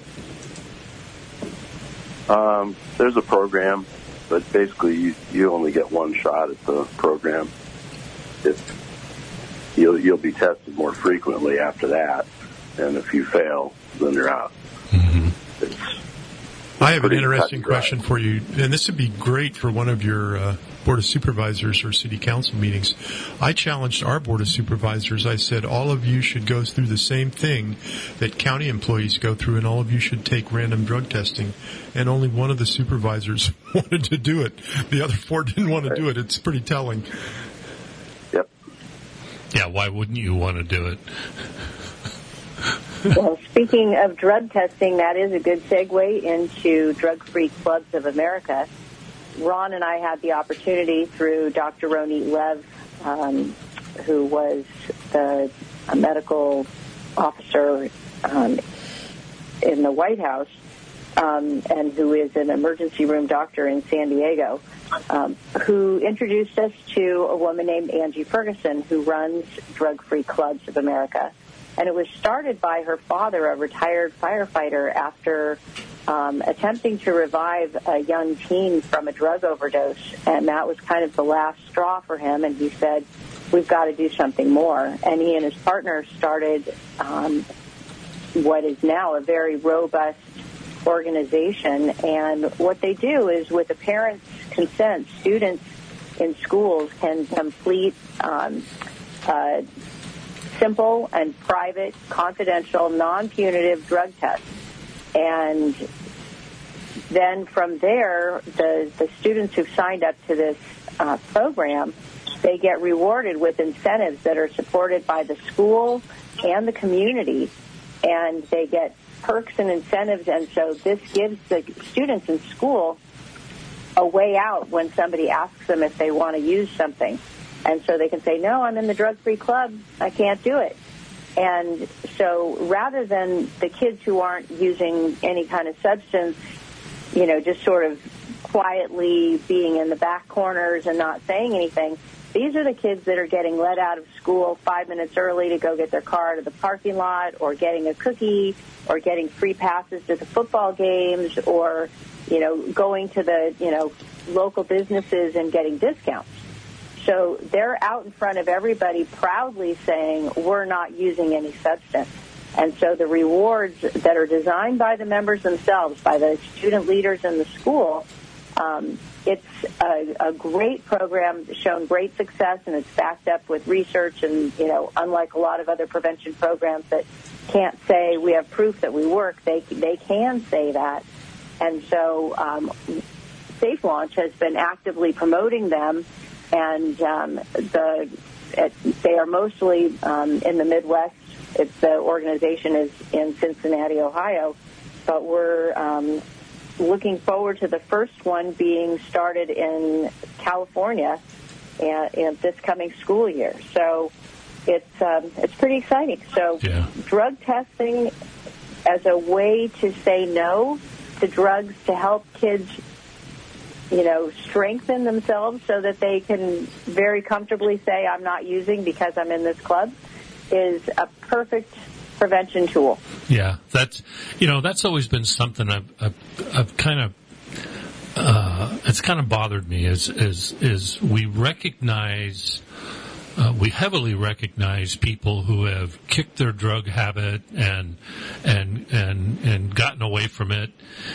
Um, there's a program, but basically you, you only get one shot at the program. If you'll you'll be tested more frequently after that, and if you fail, then you're out. Mm-hmm. It's I have an pretty interesting cut and dry. question for you, and this would be great for one of your uh, Board of Supervisors or City Council meetings. I challenged our Board of Supervisors. I said, all of you should go through the same thing that county employees go through, and all of you should take random drug testing. And only one of the supervisors wanted to do it. The other four didn't want to do it. It's pretty telling. Yep. Yeah, why wouldn't you want to do it? Well, speaking of drug testing, that is a good segue into Drug-Free Clubs of America. Ron and I had the opportunity through Doctor Ronit Lev, um, who was the a medical officer um, in the White House, um, and who is an emergency room doctor in San Diego, um, who introduced us to a woman named Angie Ferguson, who runs Drug Free Clubs of America. And it was started by her father, a retired firefighter, after um, attempting to revive a young teen from a drug overdose. And that was kind of the last straw for him. And he said, we've got to do something more. And he and his partner started um, what is now a very robust organization. And what they do is, with the parents' consent, students in schools can complete um, uh, simple and private, confidential, non-punitive drug tests. And then from there, the, the students who've signed up to this uh, program, they get rewarded with incentives that are supported by the school and the community, and they get perks and incentives. And so this gives the students in school a way out when somebody asks them if they want to use something. And so they can say, no, I'm in the drug-free club, I can't do it. And so rather than the kids who aren't using any kind of substance, you know, just sort of quietly being in the back corners and not saying anything, these are the kids that are getting let out of school five minutes early to go get their car to the parking lot, or getting a cookie, or getting free passes to the football games, or, you know, going to the, you know, local businesses and getting discounts. So they're out in front of everybody proudly saying, we're not using any substance. And so the rewards that are designed by the members themselves, by the student leaders in the school, um, it's a, a great program, shown great success, and it's backed up with research. And, you know, unlike a lot of other prevention programs that can't say we have proof that we work, they, they can say that. And so um, Safe Launch has been actively promoting them. And um, the it, they are mostly um, in the Midwest. It's, the organization is in Cincinnati, Ohio. But we're um, looking forward to the first one being started in California in, in this coming school year. So it's um, it's pretty exciting. So yeah. Drug testing as a way to say no to drugs, to help kids, you know, strengthen themselves so that they can very comfortably say, I'm not using because I'm in this club, is a perfect prevention tool. Yeah, that's, you know, that's always been something I've, I've, I've kind of, uh, it's kind of bothered me is, is, is we recognize, uh, we heavily recognize people who have kicked their drug habit and, and, and, and gotten away from it.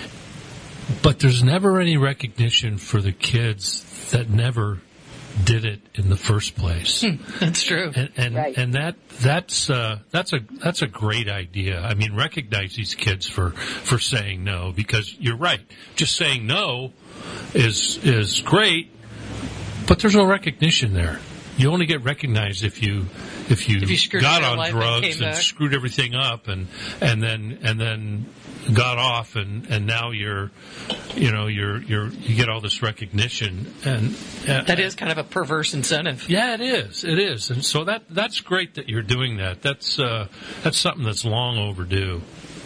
But there's never any recognition for the kids that never did it in the first place. Hmm, that's true. And and, right. and that that's uh, that's a that's a great idea. I mean, recognize these kids for, for saying no, because you're right. Just saying no is is great, but there's no recognition there. You only get recognized if you if you, if you got on on drugs and back. screwed everything up and and then and then got off and, and now you're you know you're you're you get all this recognition, and uh, that is kind of a perverse incentive. Yeah, it is. It is. And so that that's great that you're doing that. That's uh, that's something that's long overdue.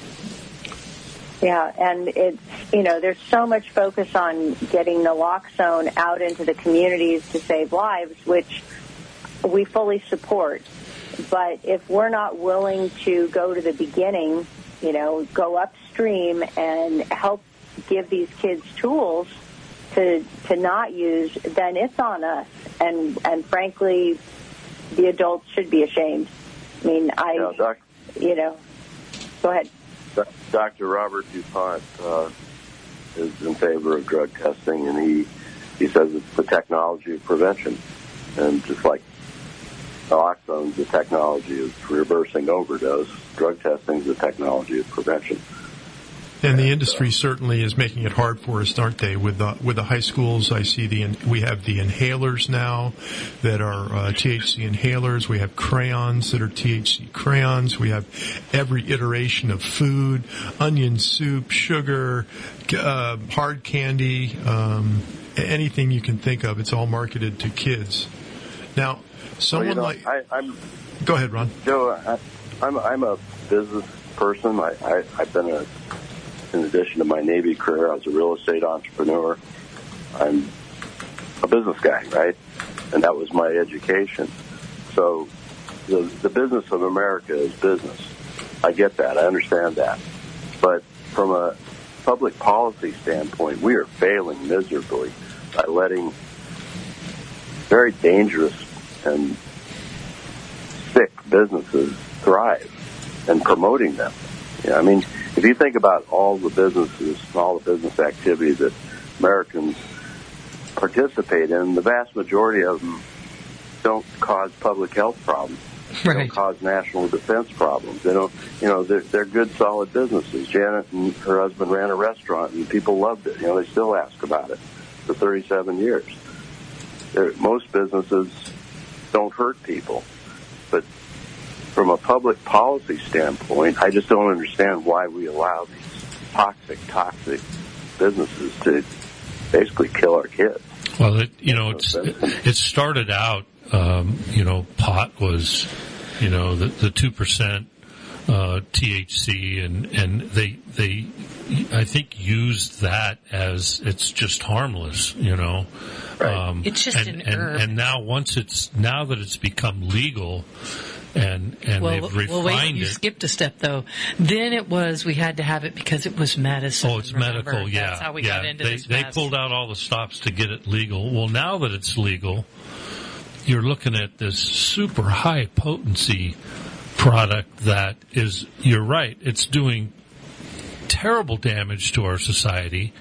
Yeah, and it's, you know, there's so much focus on getting naloxone out into the communities to save lives, which we fully support. But if we're not willing to go to the beginning, you know, go upstream and help give these kids tools to to not use, then it's on us. And and frankly, the adults should be ashamed. I mean, I, yeah, doc, you know, go ahead. Doctor Robert DuPont uh, is in favor of drug testing, and he he says it's the technology of prevention. And just like naloxone is the technology of reversing overdose, drug testing is the technology of prevention. And the industry certainly is making it hard for us, aren't they? With the with the high schools, I see the we have the inhalers now that are uh, T H C inhalers. We have crayons that are T H C crayons. We have every iteration of food, onion soup, sugar, uh, hard candy, um, anything you can think of. It's all marketed to kids. Now, someone well, you know, like I, I'm go ahead, Ron. Joe. I, I'm I'm a business person. I, I, I've been a, in addition to my Navy career, I was a real estate entrepreneur. I'm a business guy, right? And that was my education. So the, the business of America is business. I get that. I understand that. But from a public policy standpoint, we are failing miserably by letting very dangerous and sick businesses thrive and promoting them. Yeah, I mean, if you think about all the businesses, all the business activity that Americans participate in, the vast majority of them don't cause public health problems. They Right. don't cause national defense problems. They don't, you know, they're, they're good, solid businesses. Janet and her husband ran a restaurant, and people loved it. You know, they still ask about it for thirty-seven years. They're, most businesses don't hurt people. But from a public policy standpoint, I just don't understand why we allow these toxic, toxic businesses to basically kill our kids. Well, it, you know, it's, it started out, um, you know, pot was, you know, the, the two percent, uh, T H C, and, and they, they, I think used that as it's just harmless, you know. Right. Um, It's just and, an and, herb. and now once it's, now that it's become legal, and, and Well, they've well, refined wait, you it. skipped a step, though. Then it was, we had to have it because it was medicine. Oh, it's remember? medical, yeah. That's how we yeah. got into they, this They mess. pulled out all the stops to get it legal. Well, now that it's legal, you're looking at this super high potency product that is, you're right, it's doing terrible damage to our society,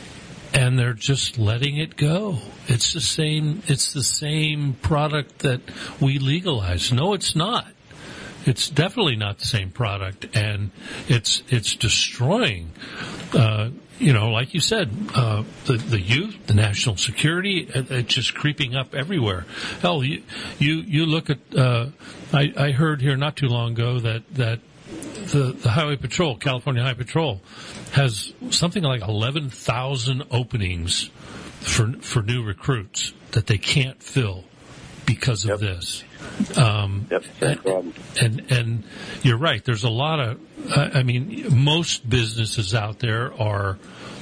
and they're just letting it go. It's the same, it's the same product that we legalized. No, it's not. It's definitely not the same product, and it's it's destroying, uh, you know, like you said, uh, the the youth, the national security. it- It's just creeping up everywhere. Hell, you you, you look at. Uh, I, I heard here not too long ago that that the the Highway Patrol, California Highway Patrol, has something like eleven thousand openings for for new recruits that they can't fill because of Yep. this. Um, Yep, same problem. and and you're right. There's a lot of. I I mean, most businesses out there are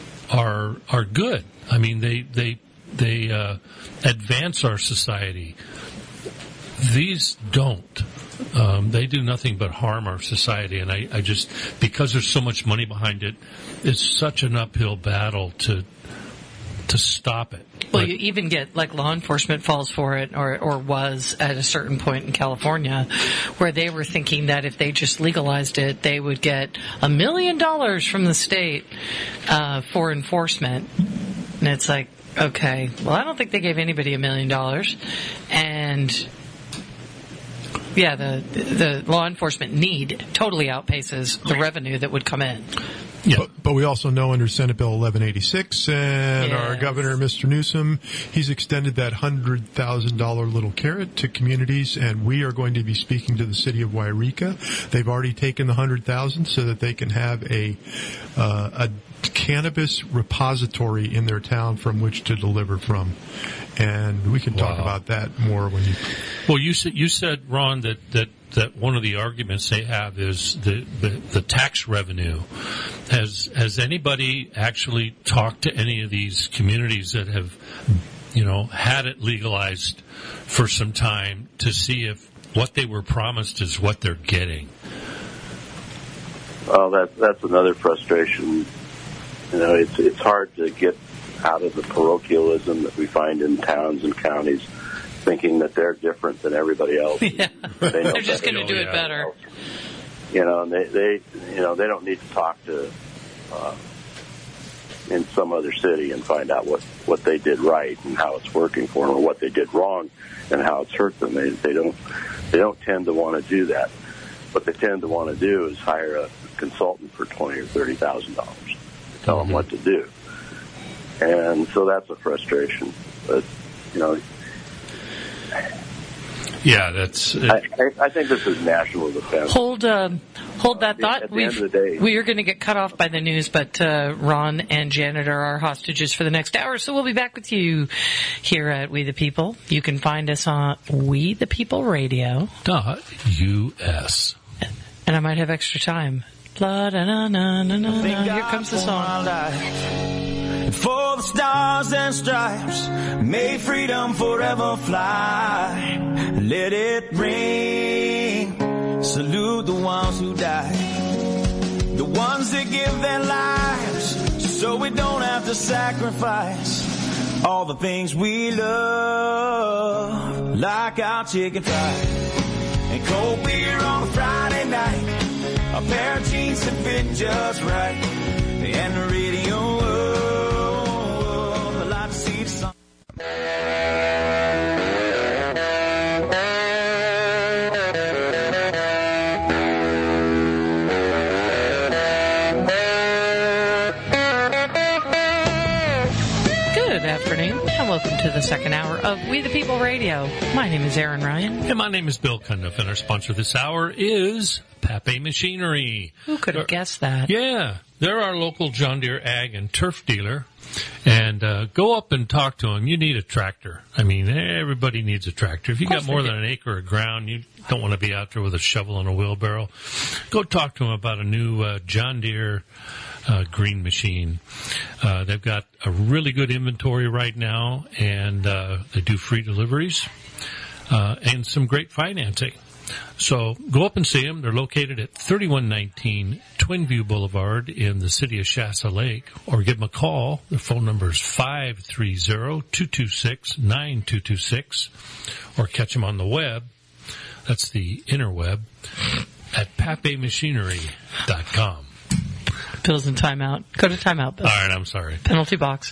are are good. I mean, they they they uh, advance our society. These don't. Um, they do nothing but harm our society, and I, I just because there's so much money behind it, it's such an uphill battle to to stop it. Well, But- you even get, like, law enforcement falls for it, or, or was at a certain point in California, where they were thinking that if they just legalized it, they would get a million dollars from the state uh, for enforcement. And it's like, okay, well, I don't think they gave anybody a million dollars. And, yeah, the the law enforcement need totally outpaces the revenue that would come in. yeah. But, but we also know under Senate Bill eleven eighty-six and our Yes. governor, Mister Newsom, he's extended that one hundred thousand dollars little carrot to communities, and we are going to be speaking to the city of Wairika. They've already taken the one hundred thousand dollars so that they can have a uh, a cannabis repository in their town from which to deliver from. And we can talk Wow. about that more when you... Well, you said, you said, Ron, that, that, that one of the arguments they have is the, the, the tax revenue. Has, has anybody actually talked to any of these communities that have, you know, had it legalized for some time to see if what they were promised is what they're getting? Well, that, that's another frustration. You know, it's it's hard to get out of the parochialism that we find in towns and counties, thinking that they're different than everybody else. Yeah. They know They're just better. going to do Oh, it yeah. better. You know, and they, they you know they don't need to talk to uh, in some other city and find out what what they did right and how it's working for them, or what they did wrong and how it's hurt them. They they don't they don't tend to want to do that. What they tend to want to do is hire a consultant for twenty or thirty thousand dollars to tell them what to do, and so that's a frustration. But you know, Yeah, that's. I, I, I think this is national defense. Hold, uh, hold that At the- thought. at the We've, end of the day- we are going to get cut off by the news, but uh, Ron and Janet are our hostages for the next hour, so we'll be back with you here at We the People. You can find us on We the People Radio, dot U S. and I might have extra time La da na na na na. Here comes the song. For the stars and stripes, may freedom forever fly. Let it ring. Salute the ones who died, the ones that give their lives, so we don't have to sacrifice all the things we love, like our chicken fried and cold beer on a Friday night, a pair of jeans that fit just right, and the radio. Oh, I like to see the sun. Welcome to the second hour of We the People Radio. My name is Aaron Ryan. And my name is Bill Cundiff, and our sponsor this hour is Pape Machinery. Who could have guessed that? Yeah, they're our local John Deere ag and turf dealer. And uh, go up and talk to them. You need a tractor. I mean, everybody needs a tractor. If you got more than an acre of ground, you don't want to be out there with a shovel and a wheelbarrow. Go talk to them about a new uh, John Deere Uh, green machine. Uh, they've got a really good inventory right now, and uh, they do free deliveries uh, and some great financing. So go up and see them. They're located at thirty-one nineteen Twin View Boulevard in the city of Shasta Lake, or give them a call. Their phone number is five three zero, two two six, nine two two six, or catch them on the web. That's the interweb at pape machinery dot com. Bill's in timeout. Go to timeout, Bill. All right, I'm sorry. Penalty box.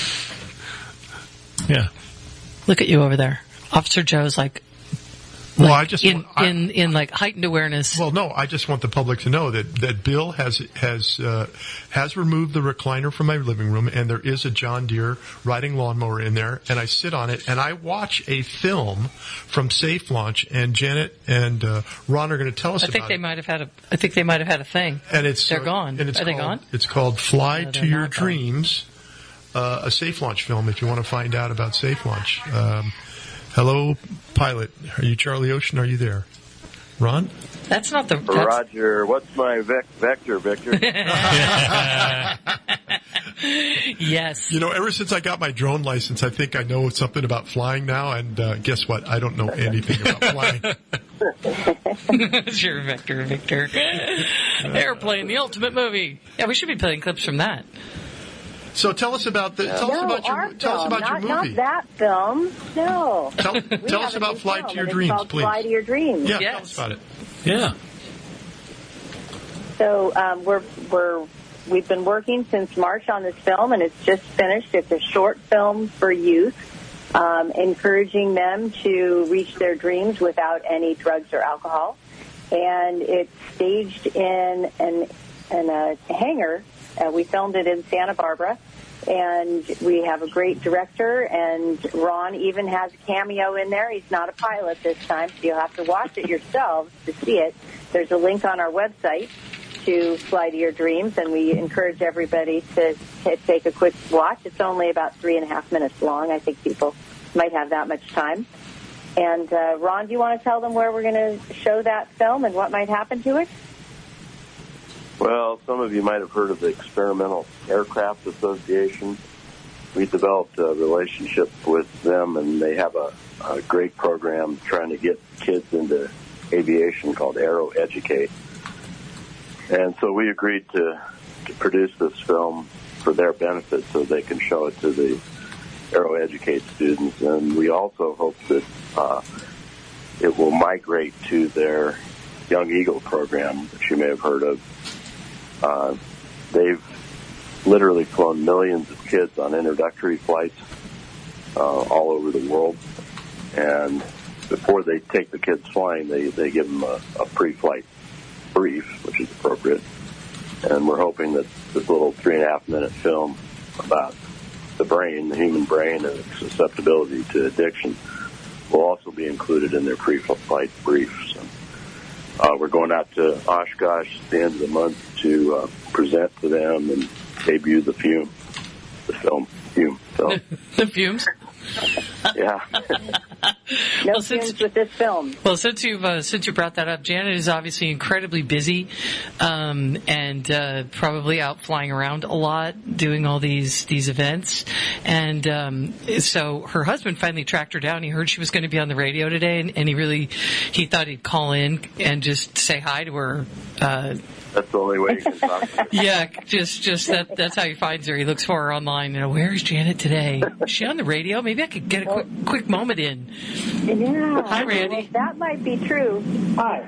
Yeah. Look at you over there. Officer Joe's like, Well, like I just in, want, I, in in like heightened awareness. Well, no, I just want the public to know that, that Bill has has uh, has removed the recliner from my living room, and there is a John Deere riding lawnmower in there, and I sit on it, and I watch a film from Safe Launch, and Janet and uh, Ron are going to tell us I think about they it. might have had a. I think they might have had a thing. And it's they're uh, gone. And it's Are they called, gone? It's called Fly No, to they're Your not gone. Dreams, uh, a Safe Launch film. If you want to find out about Safe Launch. Um, hello, pilot. Are you Charlie Ocean? Are you there? Ron? That's not the. That's, Roger, what's my vec- vector, Victor? yes. You know, ever since I got my drone license, I think I know something about flying now, and uh, guess what? I don't know anything about flying. Sure, Victor, Victor. Airplane, the ultimate movie. Yeah, we should be playing clips from that. So tell us about the tell us No, about our your tell us film, about not, your movie. Not that film. No. Tell, We tell us have a about new Fly film, to Your and it's Dreams, called please. Fly to Your Dreams. Yeah, Yes. tell us about it. Yeah. So um, we're we're we've been working since March on this film, and it's just finished. It's a short film for youth, um, encouraging them to reach their dreams without any drugs or alcohol. And it's staged in an in a hangar. Uh, we filmed it in Santa Barbara. And we have a great director, and Ron even has a cameo in there. He's not a pilot this time, so you'll have to watch it yourselves to see it. There's a link on our website to Fly to Your Dreams, and we encourage everybody to, to take a quick watch. It's only about three and a half minutes long. I think people might have that much time. And, uh, Ron, do you want to tell them where we're going to show that film and what might happen to it? Well, some of you might have heard of the Experimental Aircraft Association. We developed a relationship with them, and they have a, a great program trying to get kids into aviation called Aero Educate. And so we agreed to, to produce this film for their benefit so they can show it to the Aero Educate students. And we also hope that uh, it will migrate to their Young Eagle program, which you may have heard of. Uh, they've literally flown millions of kids on introductory flights uh, all over the world. And before they take the kids flying, they, they give them a, a pre-flight brief, which is appropriate. And we're hoping that this little three and a half minute film about the brain, the human brain, and its susceptibility to addiction will also be included in their pre-flight brief. So, uh, we're going out to Oshkosh at the end of the month to uh, present to them and debut the Fume, the film Fume film. The fumes. Yeah. No Well, since- fumes with this film. Well, since you've uh, since you brought that up, Janet is obviously incredibly busy, um, and uh, probably out flying around a lot, doing all these these events. And um, so her husband finally tracked her down. He heard she was going to be on the radio today, and, and he really he thought he'd call in and just say hi to her. Uh, That's the only way you can talk to her. yeah, just just that that's how he finds her. He looks for her online. You know, where is Janet today? Is she on the radio? Maybe I could get a quick quick moment in. Yeah. Hi, Randy. Well, that might be true. Hi.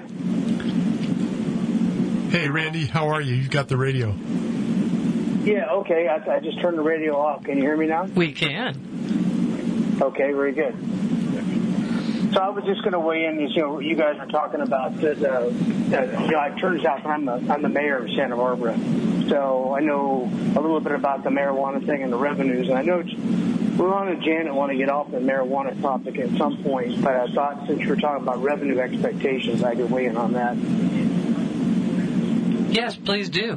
Hey, Randy, how are you? You got the radio. Yeah, okay. I, I just turned the radio off. Can you hear me now? We can. Okay, very good. So I was just going to weigh in. You know, you guys are talking about the, the, uh, you know, it turns out that I'm the, I'm the mayor of Santa Barbara. So I know a little bit about the marijuana thing and the revenues. And I know Ron and Janet want to get off the marijuana topic at some point, but I thought since you were talking about revenue expectations, I could weigh in on that. Yes, please do.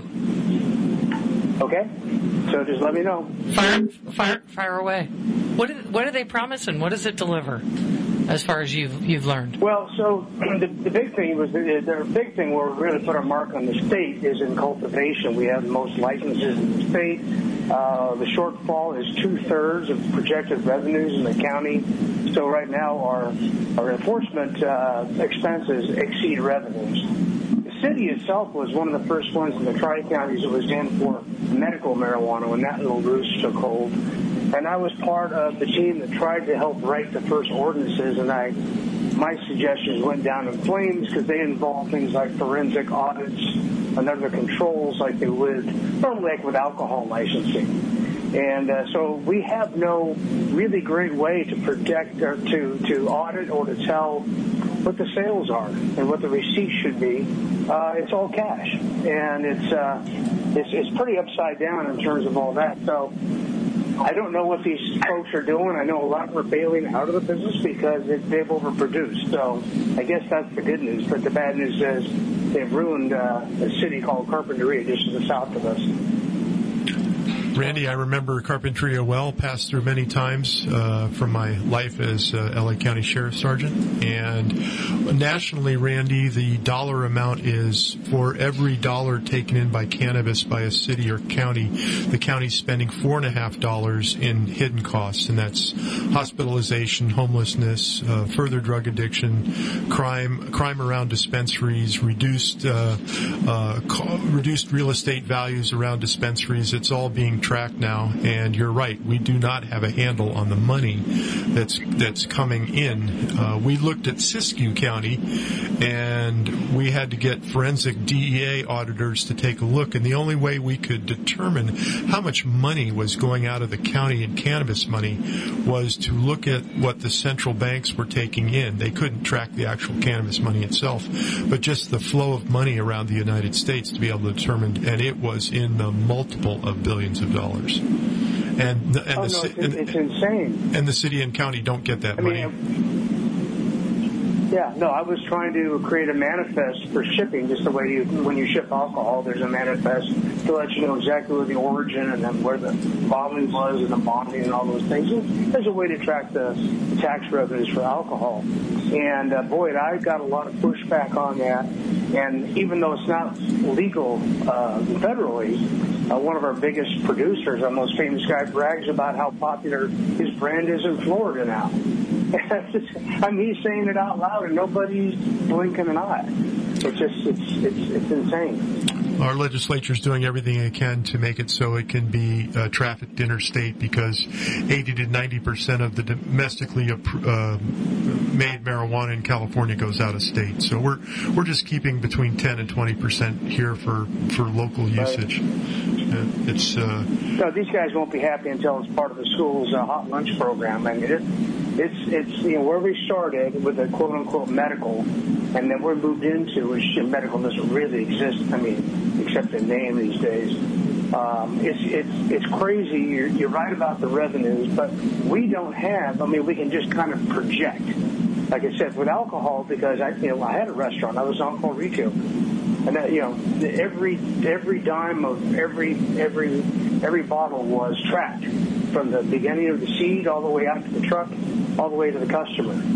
Okay? So just let me know. Fire, fire, fire away. What do, what do they promise, and what does it deliver, as far as you've you've learned? Well, so the, the big thing was the, the big thing where we really put our mark on the state is in cultivation. We have the most licenses in the state. Uh, the shortfall is two thirds of projected revenues in the county. So right now our our enforcement uh, expenses exceed revenues. The city itself was one of the first ones in the tri-counties that was in for medical marijuana when that little roost took hold. And I was part of the team that tried to help write the first ordinances, and I, my suggestions went down in flames because they involve things like forensic audits and other controls like they would normally like with alcohol licensing. And uh, so we have no really great way to protect or to, to audit or to tell what the sales are and what the receipts should be. Uh, it's all cash, and it's, uh, it's it's pretty upside down in terms of all that. So I don't know what these folks are doing. I know a lot are bailing out of the business because it, they've overproduced. So I guess that's the good news. But the bad news is they've ruined uh, a city called Carpinteria just to the south of us. Randy, I remember Carpinteria well, passed through many times uh, from my life as uh, L A County Sheriff Sergeant. And nationally, Randy, the dollar amount is for every dollar taken in by cannabis by a city or county, the county's spending four and a half dollars in hidden costs, and that's hospitalization, homelessness, uh, further drug addiction, crime, crime around dispensaries, reduced, uh, uh, co- reduced real estate values around dispensaries. It's all being tracked now, and you're right. We do not have a handle on the money that's that's coming in. Uh, we looked at Siskiyou County, and we had to get forensic D E A auditors to take a look, and the only way we could determine how much money was going out of the county in cannabis money was to look at what the central banks were taking in. They couldn't track the actual cannabis money itself, but just the flow of money around the United States to be able to determine, and it was in the multiple of billions of dollars. And the, and oh, the, no, it's, and, it's insane. And the city and county don't get that I money. Mean, yeah, no, I was trying to create a manifest for shipping, just the way you, when you ship alcohol, there's a manifest to let you know exactly where the origin and then where the bottling was and the bonding and all those things. And there's a way to track the tax revenues for alcohol. And uh, boy, I got a lot of pushback on that. And even though it's not legal uh, federally, uh, one of our biggest producers, our most famous guy, brags about how popular his brand is in Florida now. I mean, he's saying it out loud, and nobody's blinking an eye. It's just, it's, it's, it's insane. Our legislature is doing everything it can to make it so it can be uh, trafficked interstate, because eighty to ninety percent of the domestically uh, made marijuana in California goes out of state. So we're we're just keeping between ten and twenty percent here for, for local usage. Right. Uh, it's uh, no, these guys won't be happy until it's part of the school's uh, hot lunch program. I mean, it, it's it's you know where we started with the quote unquote medical, and then we're moved into which medical doesn't really exist. I mean, except in name these days. Um, it's it's it's crazy. You're, you're right about the revenues, but we don't have. I mean, we can just kind of project. Like I said, with alcohol, because I you know I had a restaurant. I was alcohol retail, and that, you know every every dime of every every every bottle was tracked from the beginning of the seed all the way out to the truck, all the way to the customer.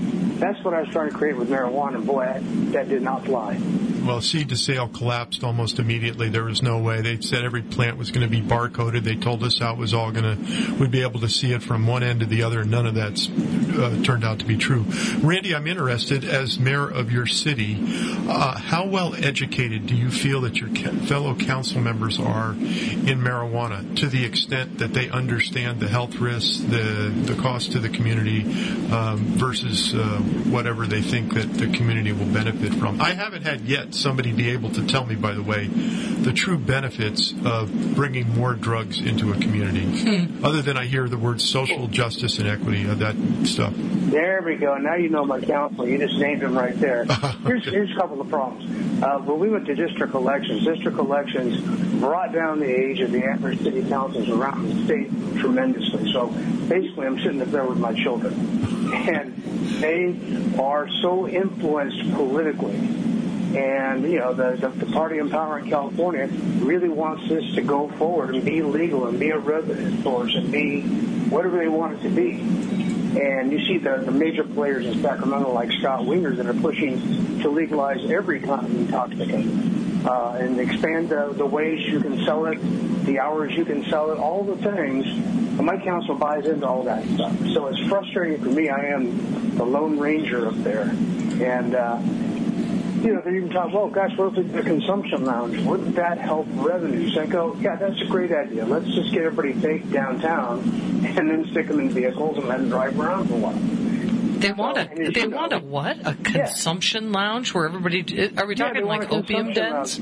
That's what I was trying to create with marijuana, and boy, that, that did not fly. Well, seed to sale collapsed almost immediately. There was no way. They said every plant was going to be barcoded. They told us how it was all going to, we'd be able to see it from one end to the other, and none of that's uh, turned out to be true. Randy, I'm interested, as mayor of your city, uh, how well educated do you feel that your fellow council members are in marijuana, to the extent that they understand the health risks, the, the cost to the community, um, versus uh, whatever they think that the community will benefit from? I haven't had yet somebody be able to tell me, by the way, the true benefits of bringing more drugs into a community, hmm. other than I hear the words social justice and equity, uh, that stuff. There we go. Now you know my council. You just named him right there. Here's, here's a couple of problems. Uh, when we went to district elections, district elections brought down the age of the average city councils around the state tremendously. So basically I'm sitting up there with my children. And they are so influenced politically. And, you know, the, the, the party in power in California really wants this to go forward and be legal and be a revenue source and be whatever they want it to be. And you see the, the major players in Sacramento like Scott Wiener that are pushing to legalize every kind of intoxicant uh, and expand the, the ways you can sell it, the hours you can sell it, all the things. And my council buys into all that stuff. So it's frustrating for me. I am the Lone Ranger up there. And, uh, you know, they're even talking, well, gosh, what if it's a consumption lounge? Wouldn't that help revenues? I go, yeah, that's a great idea. Let's just get everybody baked downtown and then stick them in vehicles and let them drive around for a while. They want a, they want a what? A consumption yeah. lounge where everybody, are we talking yeah, like opium dens?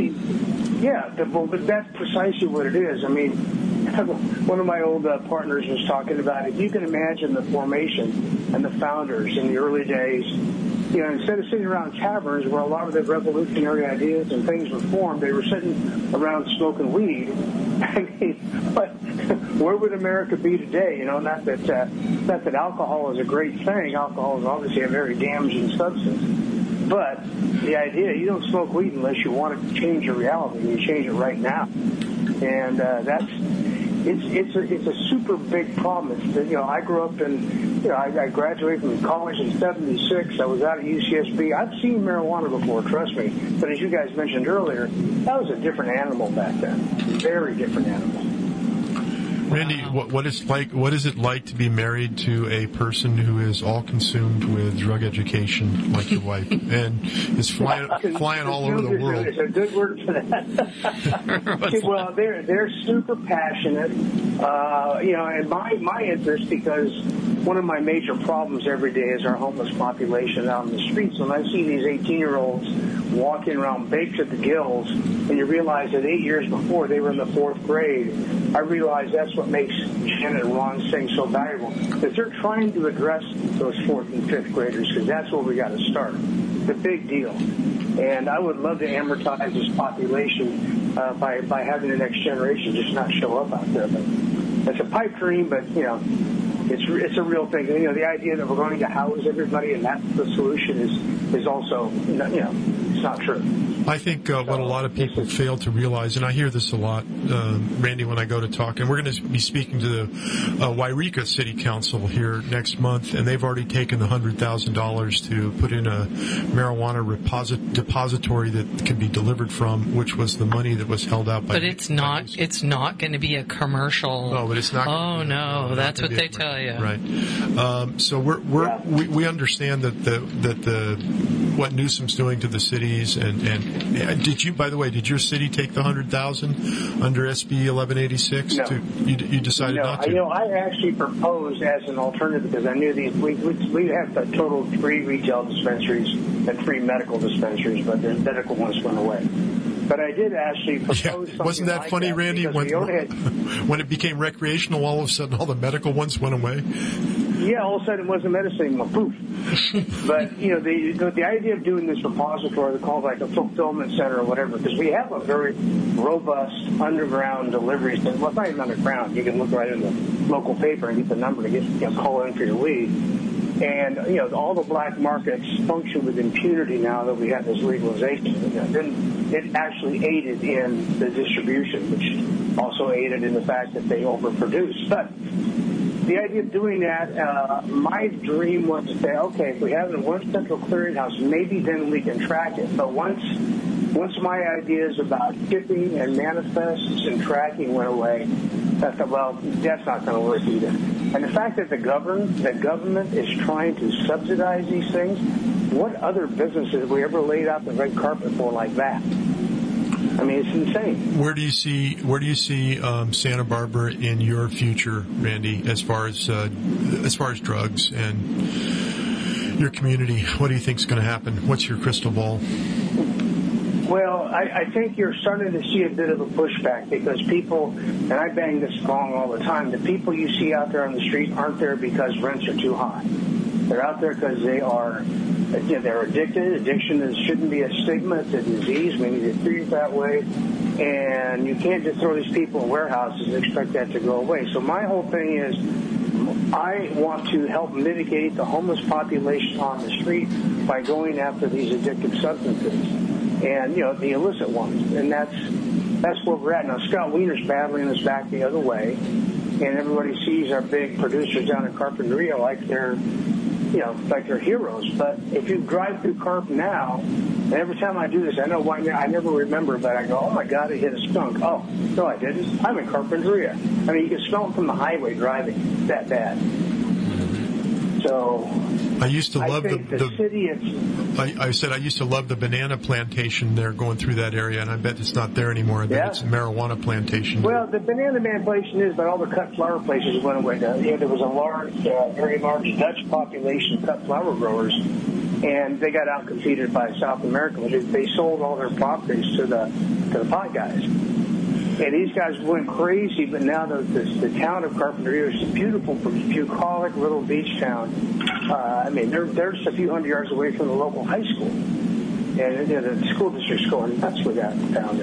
Yeah, the, well, but that's precisely what it is. I mean, one of my old uh, partners was talking about it. You can imagine the formation and the founders in the early days. You know, instead of sitting around taverns where a lot of the revolutionary ideas and things were formed, they were sitting around smoking weed. I mean, but where would America be today? You know, not that uh, not that alcohol is a great thing. Alcohol is obviously a very damaging substance. But the idea, you don't smoke weed unless you want to change your reality, and you change it right now. And uh, that's it's it's a it's a super big problem. It's, you know, I grew up in, you know, I, I graduated from college in seventy-six. I was out at U C S B. I've seen marijuana before, trust me. But as you guys mentioned earlier, that was a different animal back then. Very different animal. Randy, what, what is like? What is it like to be married to a person who is all consumed with drug education, like your wife, and is flying flying all over the world? It's a good word for that. Well, they're they're super passionate, uh, you know, and my my interest, because one of my major problems every day is our homeless population out in the streets. When I see these eighteen-year-olds walking around baked to the gills, and you realize that eight years before they were in the fourth grade, I realize that's what makes Jen and Ron Singh so valuable, because they're trying to address those fourth and fifth graders, because that's where we got to start. It's a big deal. And I would love to amortize this population uh, by, by having the next generation just not show up out there. But it's a pipe dream, but, you know, it's it's a real thing. You know, the idea that we're going to house everybody and that's the solution is, is also, you know, it's not true. I think uh, what a lot of people fail to realize, and I hear this a lot, uh, Randy, when I go to talk, and we're going to be speaking to the uh, Wairika City Council here next month, and they've already taken the one hundred thousand dollars to put in a marijuana reposit- depository that can be delivered from, which was the money that was held out by... But it's not It's not going to be a commercial... No, but it's not... Oh, no, no that's what they tell you. Right. Um, so we're, we're, yeah. we we understand that the that the what Newsom's doing to the cities, and, and did you, by the way, did your city take the one hundred thousand dollars under S B eleven eighty-six? No. To, you, you decided no, not to? You know, I actually proposed as an alternative, because I knew these, we, we, we have a total of three retail dispensaries and three medical dispensaries, but the medical ones went away. But I did actually propose yeah. something Wasn't that like funny, that, Randy? When, had, when it became recreational, all of a sudden all the medical ones went away? Yeah, all of a sudden it wasn't medicine anymore. Poof. But, you know, the, the the idea of doing this repository, called like a fulfillment center or whatever, because we have a very robust underground delivery system. Well, it's not even underground. You can look right in the local paper and get the number to get, you know, call in for your weed. And, you know, all the black markets function with impunity now that we have this legalization. Then it actually aided in the distribution, which also aided in the fact that they overproduce. But the idea of doing that, uh, my dream was to say, okay, if we have it in one central clearinghouse, maybe then we can track it. But once once my ideas about shipping and manifests and tracking went away, I thought, well, that's not going to work either. And the fact that the government, the government is trying to subsidize these things, what other businesses have we ever laid out the red carpet for like that? I mean, it's insane. Where do you see Where do you see um, Santa Barbara in your future, Randy? As far as uh, as far as drugs and your community, what do you think is going to happen? What's your crystal ball? Well, I, I think you're starting to see a bit of a pushback because people, and I bang this song all the time, the people you see out there on the street aren't there because rents are too high. They're out there because they are, you know, they're addicted. Addiction is, shouldn't be a stigma. It's a disease. We need to treat it that way. And you can't just throw these people in warehouses and expect that to go away. So my whole thing is I want to help mitigate the homeless population on the street by going after these addictive substances and, you know, the illicit ones. And that's that's where we're at. Now, Scott Wiener's battling us back the other way. And everybody sees our big producers down in Carpinteria like they're, you know, like they're heroes. But if you drive through Carp now, and every time I do this, I know why I never remember, but I go, oh, my God, it hit a skunk. Oh, no, I didn't. I'm in Carpinteria. I mean, you can smell it from the highway driving. It's that bad. So I used to love I think the, the, the city. It's, I, I said I used to love the banana plantation there going through that area, and I bet it's not there anymore. I bet Yeah. it's a marijuana plantation. well, the banana plantation is, but all the cut flower places went away. The, you know, there was a large, uh, very large Dutch population of cut flower growers, and they got out competed by South America. They, they sold all their properties to the to the pot guys. And these guys went crazy, but now the, the, the town of Carpinteria is a beautiful, bucolic little beach town. Uh, I mean, they're, they're just a few hundred yards away from the local high school. And you know, the school district's going nuts with that down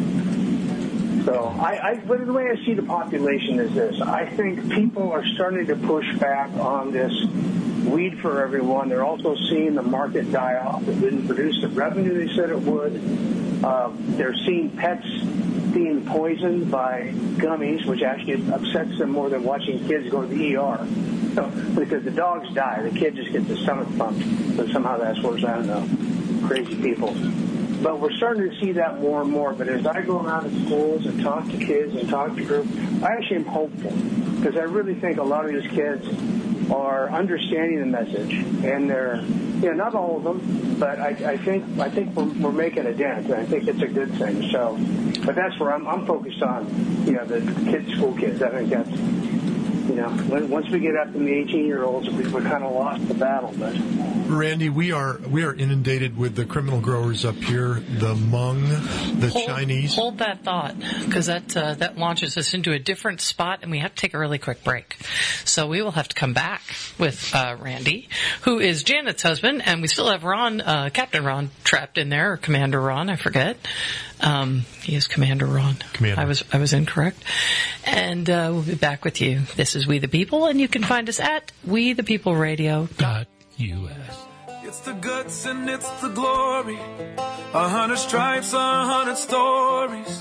there. So I, I, but the way I see the population is this. I think people are starting to push back on this weed for everyone. They're also seeing the market die off. It didn't produce the revenue they said it would. Uh, they're seeing pets being poisoned by gummies, which actually upsets them more than watching kids go to the E R. So, because the dogs die, the kid just gets his stomach pumped. But somehow that's worse. I don't know. Crazy people. But we're starting to see that more and more. But as I go around to schools and talk to kids and talk to groups, I actually am hopeful because I really think a lot of these kids are understanding the message, and they're, you know, not all of them, but I, I think I think we're, we're making a dent, and I think it's a good thing. So, but that's where I'm, I'm focused on, you know, the kids, school kids. I think that's, you know, when, once we get up in the eighteen-year-olds, we, we're kind of lost the battle. But Randy, we are we are inundated with the criminal growers up here, the Hmong, the hold, Chinese. Hold that thought, because that uh, that launches us into a different spot, and we have to take a really quick break. So we will have to come back with uh, Randy, who is Janet's husband, and we still have Ron, uh, Captain Ron, trapped in there, or Commander Ron, I forget. Um, he is Commander Ron. Commander. I was I was incorrect. And uh, we'll be back with you. This is We the People, and you can find us at we the people radio dot U S. It's the guts and it's the glory. A hundred stripes, a hundred stories.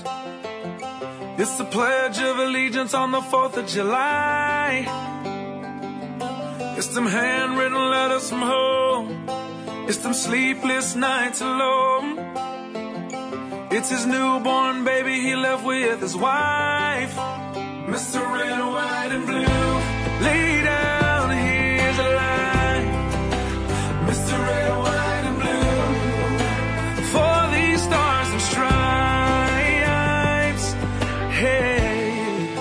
It's the Pledge of Allegiance on the fourth of July. It's them handwritten letters from home. It's them sleepless nights alone. It's his newborn baby he left with his wife. Mister Red, White, and Blue, lay down, here's a line. Mister Red, White, and Blue, for these stars and stripes, hey.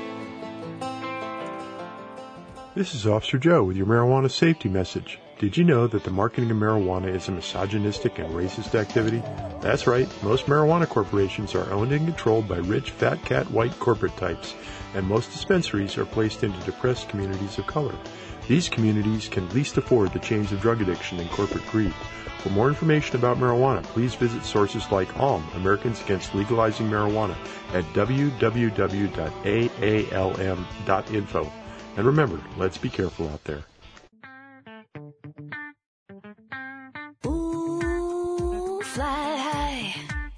This is Officer Joe with your marijuana safety message. Did you know that the marketing of marijuana is a misogynistic and racist activity? That's right, most marijuana corporations are owned and controlled by rich, fat cat, white corporate types, and most dispensaries are placed into depressed communities of color. These communities can least afford to change the drug addiction and corporate greed. For more information about marijuana, please visit sources like A L M, Americans Against Legalizing Marijuana, at w w w dot a a l m dot info. And remember, let's be careful out there. Ooh, fly high.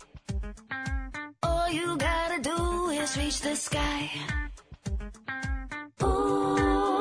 All you gotta do is reach the sky. Ooh,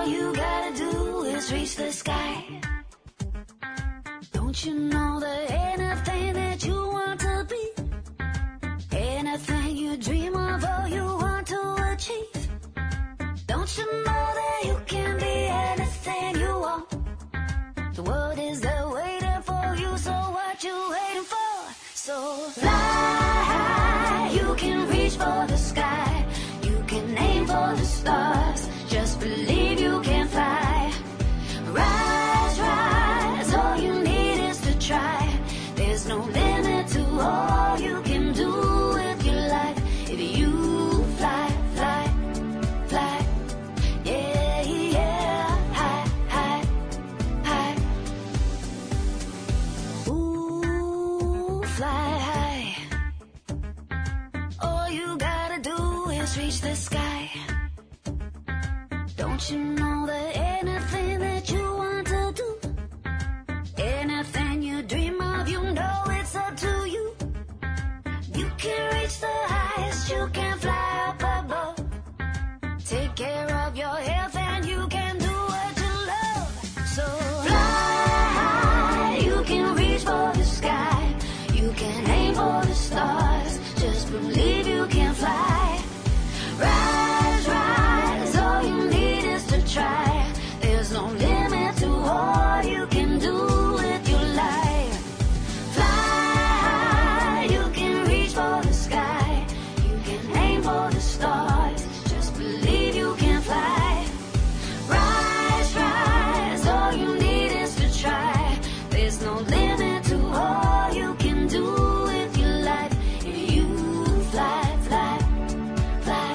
you gotta do is reach the sky. Don't you know that anything that you want to be, anything you dream of or you want to achieve, don't you know that you can be anything you want? The world is there waiting for you, so what you waiting for? So fly high, you can reach for the sky, you can aim for the stars, just believe you can fly. Rise, rise, all you need is to try. There's no limit to all you can do with your life if you fly, fly, fly. Yeah, yeah, high, high, high. Ooh, fly high. All you gotta do is reach the sky. Don't you know that anything that you want to do, anything you dream of, you know it's up to you. You can reach the highest, you can fly up above. Take care of your health and you can do what you love. So fly high, you can reach for the sky, you can aim for the stars, just believe you can fly. Rise, rise, all you need is to try. There's no limit to all you can do with your life. Fly high, you can reach for the sky, you can aim for the stars, just believe you can fly. Rise, rise, all you need is to try. There's no limit to all you can do with your life if you fly, fly, fly.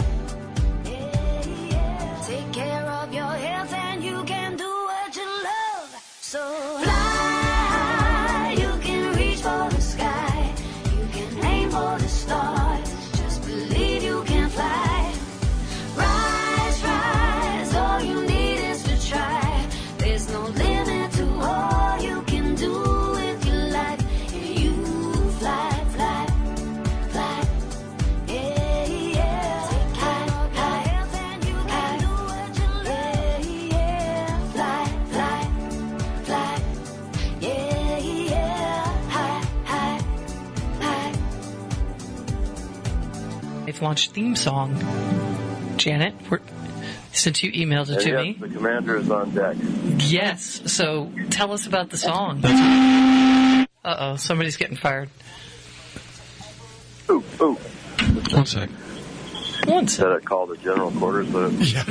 Take care of your health and you can do what you love. So fly high, you can reach for the sky, you can aim for the stars, just believe you can fly. Rise, rise, all you need is to try. There's no limit to all you can do with your life if you fly, fly, fly. Yeah, yeah. Take care of your health and you can do what you love. Yeah, yeah. Fly, fly, fly. Yeah, yeah. High, high, high. They've launched theme song. Janet, we're, since you emailed it And to yes, me. the commander is on deck. Yes, so tell us about the song. Uh-oh, somebody's getting fired. Ooh, ooh. One sec. One Said I called the general quarters, but Yeah.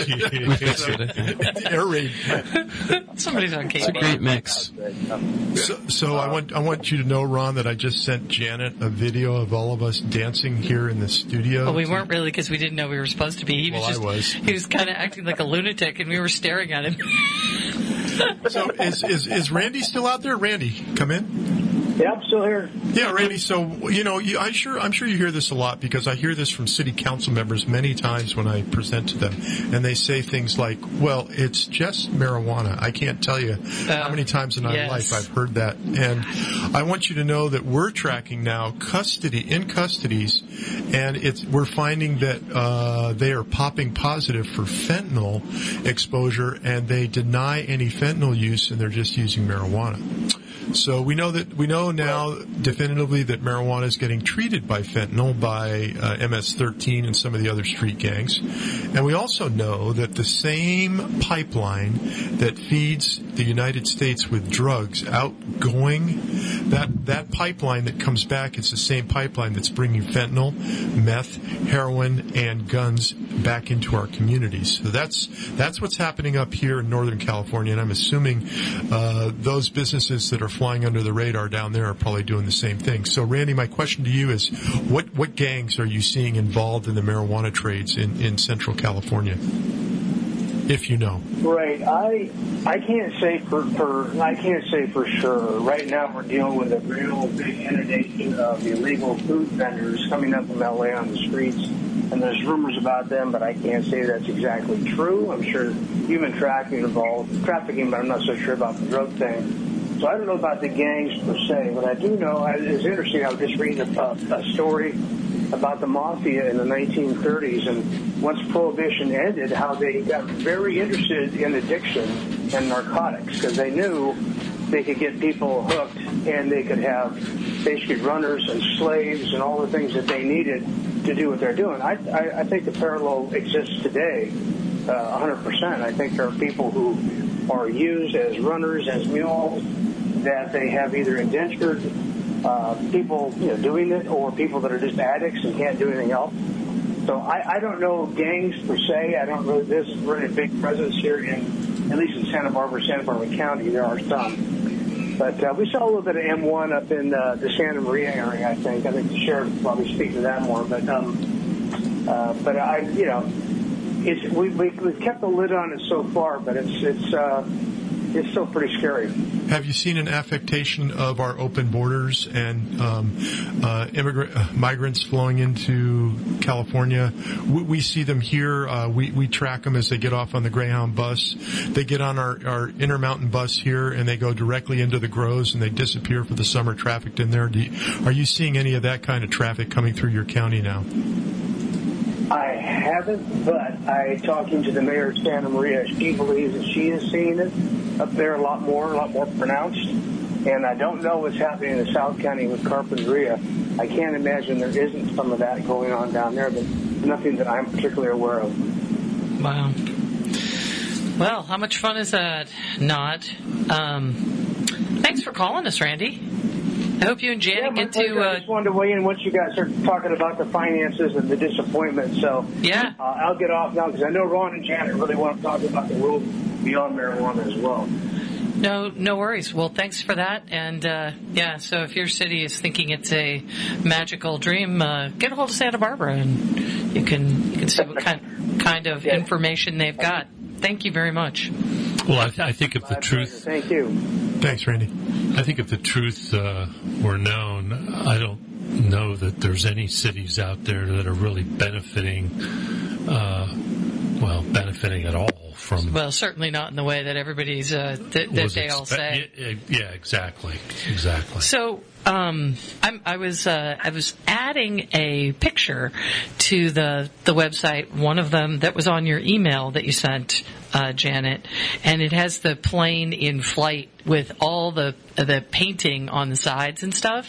Air raid. Somebody's on K It's a B. great mix. So, so I want I want you to know, Ron, that I just sent Janet a video of all of us dancing here in the studio. Well, we weren't really because we didn't know we were supposed to be. He was Well, I just, was. He was kind of acting like a lunatic, and we were staring at him. So is, is is Randy still out there? Randy, come in. Yeah, I'm still here. Yeah, Randy. So you know, you, I sure I'm sure you hear this a lot because I hear this from city council members many times when I present to them, and they say things like, "Well, it's just marijuana." I can't tell you how many times in my yes. life I've heard that, and I want you to know that we're tracking now custody in custodies, and it's we're finding that uh, they are popping positive for fentanyl exposure, and they deny any fentanyl use, and they're just using marijuana. So we know that we know now definitively that marijuana is getting treated by fentanyl by uh, M S thirteen and some of the other street gangs, and we also know that the same pipeline that feeds the United States with drugs outgoing, that that pipeline that comes back is the same pipeline that's bringing fentanyl, meth, heroin, and guns back into our communities. So that's that's what's happening up here in Northern California, and I'm assuming uh, those businesses that are flying under the radar down there are probably doing the same thing. So, Randy, my question to you is, what what gangs are you seeing involved in the marijuana trades in, in Central California, if you know? Right. I I can't say for, for I can't say for sure. Right now, we're dealing with a real big inundation of illegal food vendors coming up from L A on the streets, and there's rumors about them, but I can't say that's exactly true. I'm sure human trafficking involved trafficking, but I'm not so sure about the drug thing. So I don't know about the gangs per se, but I do know, it's interesting, I was just reading a, a story about the mafia in the nineteen thirties, and once Prohibition ended, how they got very interested in addiction and narcotics because they knew they could get people hooked and they could have basically runners and slaves and all the things that they needed to do what they're doing. I, I, I think the parallel exists today uh, one hundred percent. I think there are people who are used as runners, as mules, that they have either indentured uh, people you know, doing it or people that are just addicts and can't do anything else. So I, I don't know gangs per se. I don't really, there's really a big presence here in, at least in Santa Barbara, Santa Barbara County, there are some. But uh, we saw a little bit of M one up in uh, the Santa Maria area, I think. I think the sheriff will probably speak to that more. But, um, uh, but I, you know, it's, we, we, we've kept the lid on it so far, but it's, it's, uh, it's still pretty scary. Have you seen an affectation of our open borders and um, uh, immigrant uh, migrants flowing into California? We, we see them here. Uh, we, we track them as they get off on the Greyhound bus. They get on our, our Intermountain bus here, and they go directly into the groves, and they disappear for the summer trafficked in there. Do you, are you seeing any of that kind of traffic coming through your county now? I haven't, but I talking to the mayor of Santa Maria. She believes that she is seeing it up there a lot more, a lot more pronounced. And I don't know what's happening in the South County with Carpinteria. I can't imagine there isn't some of that going on down there, but nothing that I'm particularly aware of. Wow. Well, how much fun is that? Not. Um, thanks for calling us, Randy. I hope you and Janet yeah, get to... Uh, uh, I just wanted to weigh in once you guys are talking about the finances and the disappointment. So yeah, uh, I'll get off now because I know Ron and Janet really want to talk about the world beyond marijuana as well. No, no worries. Well, thanks for that. And, uh, yeah, so if your city is thinking it's a magical dream, uh, get a hold of Santa Barbara and you can you can see what kind, kind of yeah. information they've got. Thank you very much. Well, I, th- I think if the truth... Thank you. Thanks, Randy. I think if the truth uh, were known, I don't know that there's any cities out there that are really benefiting, uh, well, benefiting at all from... Well, certainly not in the way that everybody's, uh, th- that they all expe- say. Yeah, yeah, exactly. Exactly. So... Um, I'm, I was uh, I was adding a picture to the the website. One of them that was on your email that you sent, uh, Janet, and it has the plane in flight with all the the painting on the sides and stuff.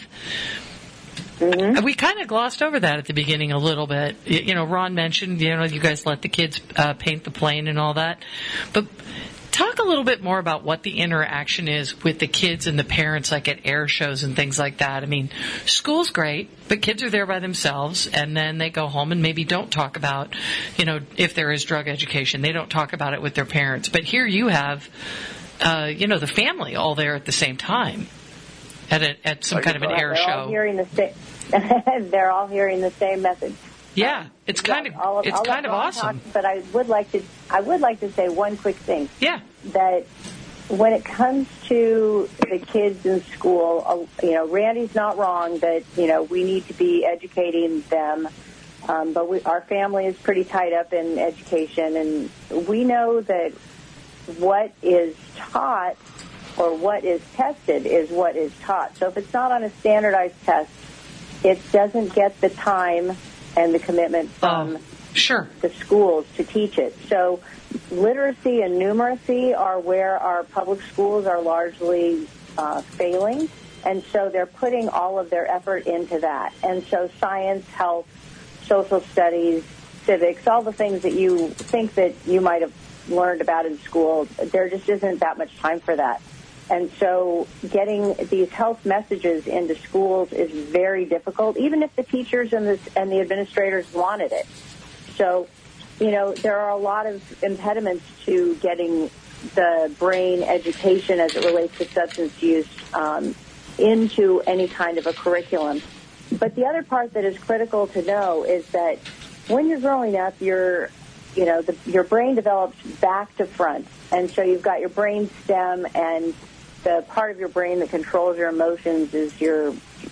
Mm-hmm. We kind of glossed over that at the beginning a little bit. You know, Ron mentioned, you know, you guys let the kids uh, paint the plane and all that, but. Talk a little bit more about what the interaction is with the kids and the parents, like at air shows and things like that. I mean, school's great, but kids are there by themselves, and then they go home and maybe don't talk about, you know, if there is drug education. They don't talk about it with their parents. But here you have, uh, you know, the family all there at the same time at a, at some kind of an air they're show. All hearing the same, they're all hearing the same message. Yeah, it's kind of I'll, it's I'll kind of awesome. Talk, but I would like to I would like to say one quick thing. Yeah. That when it comes to the kids in school, uh, you know, Randy's not wrong that, you know, we need to be educating them. Um, but we, our family is pretty tied up in education, and we know that what is taught or what is tested is what is taught. So if it's not on a standardized test, it doesn't get the time and the commitment from oh, sure. the schools to teach it. So literacy and numeracy are where our public schools are largely uh, failing, and so they're putting all of their effort into that. And so science, health, social studies, civics, all the things that you think that you might have learned about in school, there just isn't that much time for that. And so getting these health messages into schools is very difficult, even if the teachers and the, and the administrators wanted it. So, you know, there are a lot of impediments to getting the brain education as it relates to substance use um, into any kind of a curriculum. But the other part that is critical to know is that when you're growing up, your, you know, the, your brain develops back to front. And so you've got your brain stem, and the part of your brain that controls your emotions is your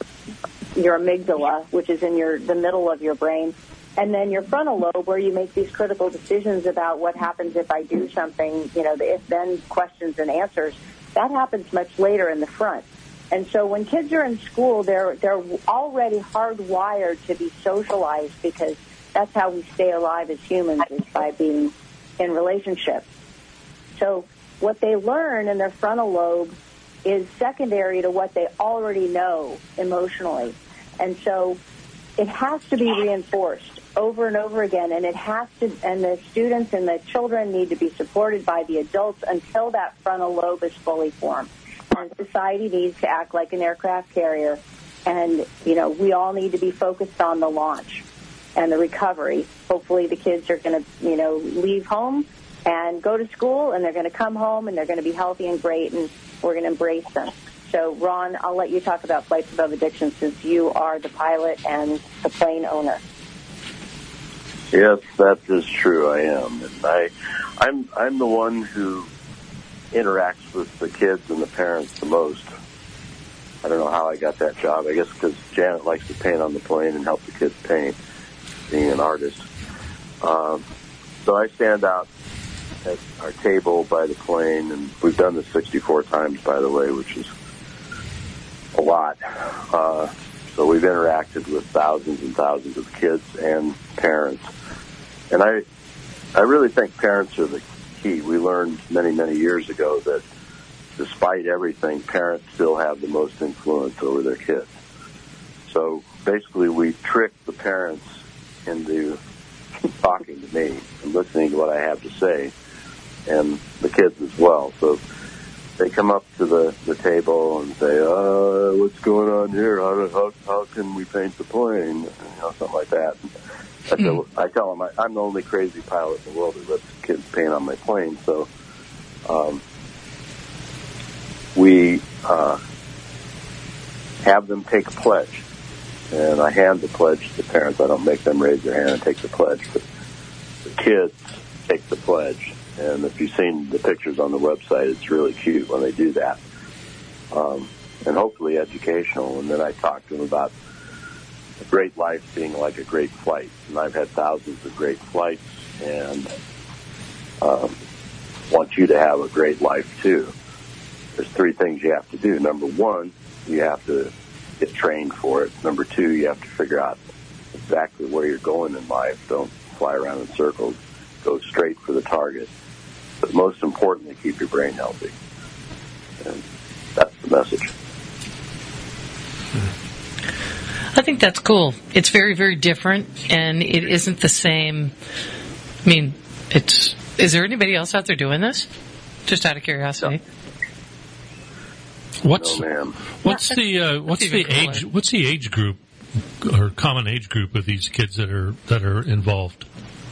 your amygdala, which is in your the middle of your brain, and then your frontal lobe, where you make these critical decisions about what happens if I do something. You know, the if-then questions and answers. That happens much later in the front. And so when kids are in school, they're they're already hardwired to be socialized because that's how we stay alive as humans, is by being in relationships. So what they learn in their frontal lobe is secondary to what they already know emotionally. And so it has to be reinforced over and over again, and it has to, and the students and the children need to be supported by the adults until that frontal lobe is fully formed. And society needs to act like an aircraft carrier, and, you know, we all need to be focused on the launch and the recovery. Hopefully the kids are going to, you know, leave home and go to school, and they're going to come home, and they're going to be healthy and great, and we're going to embrace them. So, Ron, I'll let you talk about Flights Above Addiction since you are the pilot and the plane owner. Yes, that is true. I am, and I, I'm I'm the one who interacts with the kids and the parents the most. I don't know how I got that job. I guess because Janet likes to paint on the plane and help the kids paint, being an artist. Um, so I stand out at our table by the plane, and we've done this sixty-four times, by the way, which is a lot. Uh, so we've interacted with thousands and thousands of kids and parents. And I, I really think parents are the key. We learned many, many years ago that despite everything, parents still have the most influence over their kids. So basically we trick the parents into talking to me and listening to what I have to say, and the kids as well. So they come up to the, the table and say, uh, what's going on here? How, how, how can we paint the plane? You know, something like that. I tell, I tell them I, I'm the only crazy pilot in the world who lets kids paint on my plane. So um, we uh, have them take a pledge. And I hand the pledge to the parents. I don't make them raise their hand and take the pledge. But the kids take the pledge. And if you've seen the pictures on the website, it's really cute when they do that. Um, and hopefully educational. And then I talk to them about a great life being like a great flight. And I've had thousands of great flights, and um, want you to have a great life too. There's three things you have to do. Number one, you have to get trained for it. Number two, you have to figure out exactly where you're going in life. Don't fly around in circles. Go straight for the target. But most importantly, keep your brain healthy. And that's the message. I think that's cool. It's very, very different, and it isn't the same. I mean, it's. Is there anybody else out there doing this? Just out of curiosity. What's no, ma'am. what's the uh, what's the cooler. age what's the age group or common age group of these kids that are that are involved?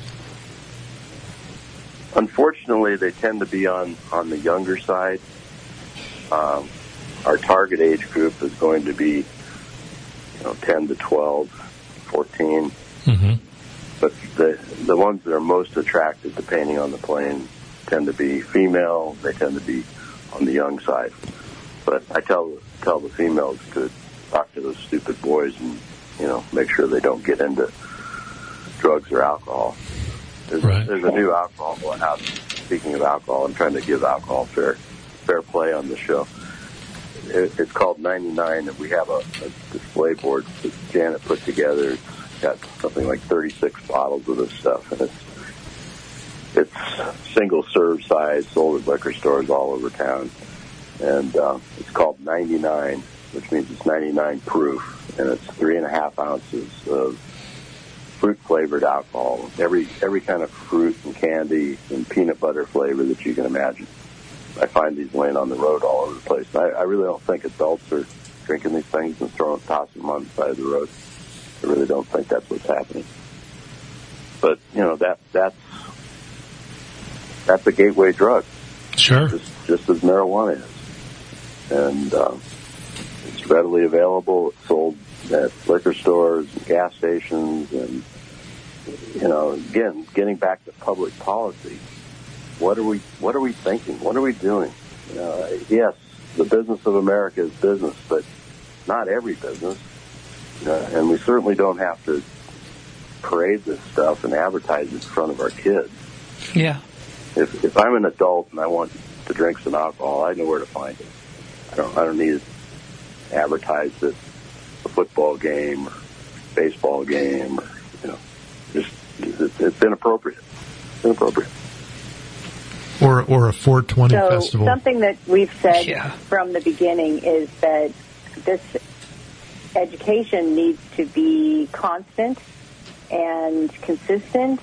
Unfortunately, they tend to be on, on the younger side. Um, our target age group is going to be, you know, ten to twelve, fourteen. Mm-hmm. But the the ones that are most attracted to painting on the plane tend to be female. They tend to be on the young side. But I tell tell the females to talk to those stupid boys and, you know, make sure they don't get into drugs or alcohol. There's, right. there's a new alcohol out. Speaking of alcohol, I'm trying to give alcohol fair fair play on the show. It, it's called ninety-nine, and we have a, a display board that Janet put together. It's got something like thirty-six bottles of this stuff, and it's it's single serve size, sold at liquor stores all over town. And uh, it's called ninety-nine, which means it's ninety-nine proof, and it's three and a half ounces of fruit-flavored alcohol, every every kind of fruit and candy and peanut butter flavor that you can imagine. I find these laying on the road all over the place. I, I really don't think adults are drinking these things and throwing, tossing them on the side of the road. I really don't think that's what's happening. But, you know, that that's that's a gateway drug. Sure. Just, just as marijuana is. And uh, it's readily available. It's sold at liquor stores and gas stations. And, you know, again, getting back to public policy, what are we what are we thinking? What are we doing? Uh, yes, the business of America is business, but not every business. Uh, and we certainly don't have to parade this stuff and advertise it in front of our kids. Yeah. If if I'm an adult and I want to drink some alcohol, I know where to find it. I don't I don't need advertised at a football game or baseball game, or, you know, just it's, it's inappropriate. It's inappropriate. Or or a four twenty so festival. Something that we've said Yeah. from the beginning is that this education needs to be constant and consistent.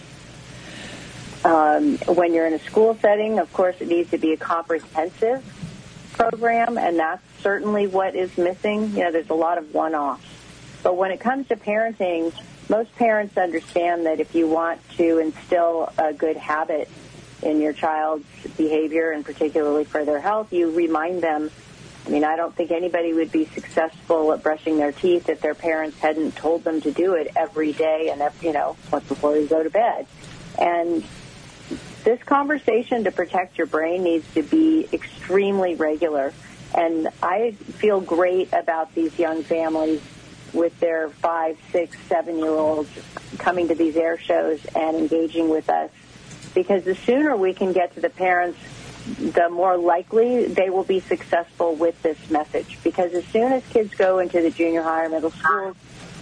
Um, when you're in a school setting, of course, it needs to be a comprehensive program, and that's certainly what is missing. You know, there's a lot of one-offs. But when it comes to parenting, most parents understand that if you want to instill a good habit in your child's behavior, and particularly for their health, you remind them. I mean, I don't think anybody would be successful at brushing their teeth if their parents hadn't told them to do it every day and, you know, once before they go to bed. And this conversation to protect your brain needs to be extremely regular. And I feel great about these young families with their five, six, seven-year-olds coming to these air shows and engaging with us, because the sooner we can get to the parents, the more likely they will be successful with this message. Because as soon as kids go into the junior high or middle schools,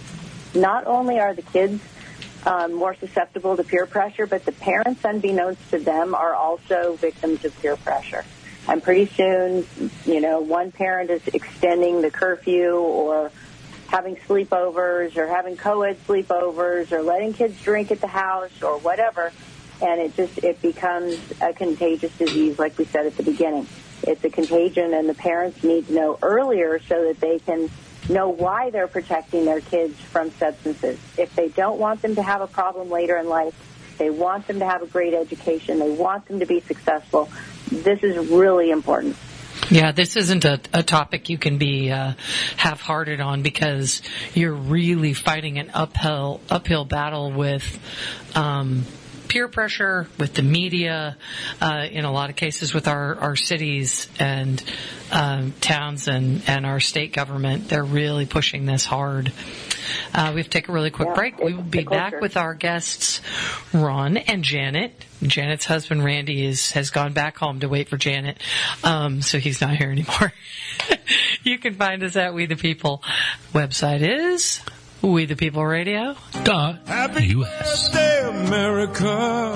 not only are the kids um, more susceptible to peer pressure, but the parents, unbeknownst to them, are also victims of peer pressure. And pretty soon, you know, one parent is extending the curfew or having sleepovers or having co-ed sleepovers or letting kids drink at the house or whatever. And it just, it becomes a contagious disease, like we said at the beginning. It's a contagion, and the parents need to know earlier so that they can know why they're protecting their kids from substances. If they don't want them to have a problem later in life, they want them to have a great education, they want them to be successful, this is really important. Yeah, this isn't a, a topic you can be uh, half-hearted on, because you're really fighting an uphill uphill battle with um, peer pressure, with the media, uh, in a lot of cases with our, our cities and um, towns and, and our state government. They're really pushing this hard. Uh, we have to take a really quick Yeah, break. We will be back with our guests, Ron and Janet. Janet's husband, Randy, is has gone back home to wait for Janet, um, so he's not here anymore. You can find us at We the People. Website is We the People Radio. Happy U S birthday, America.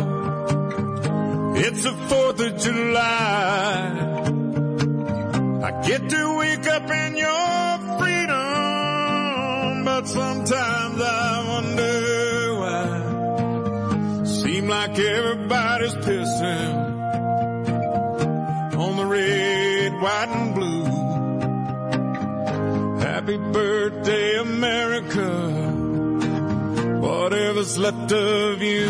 It's the fourth of July. I get to wake up in your freedom, but sometimes I wonder why. Seem like everybody's pissing on the red, white, and blue. Happy birthday, America. Whatever's left of you.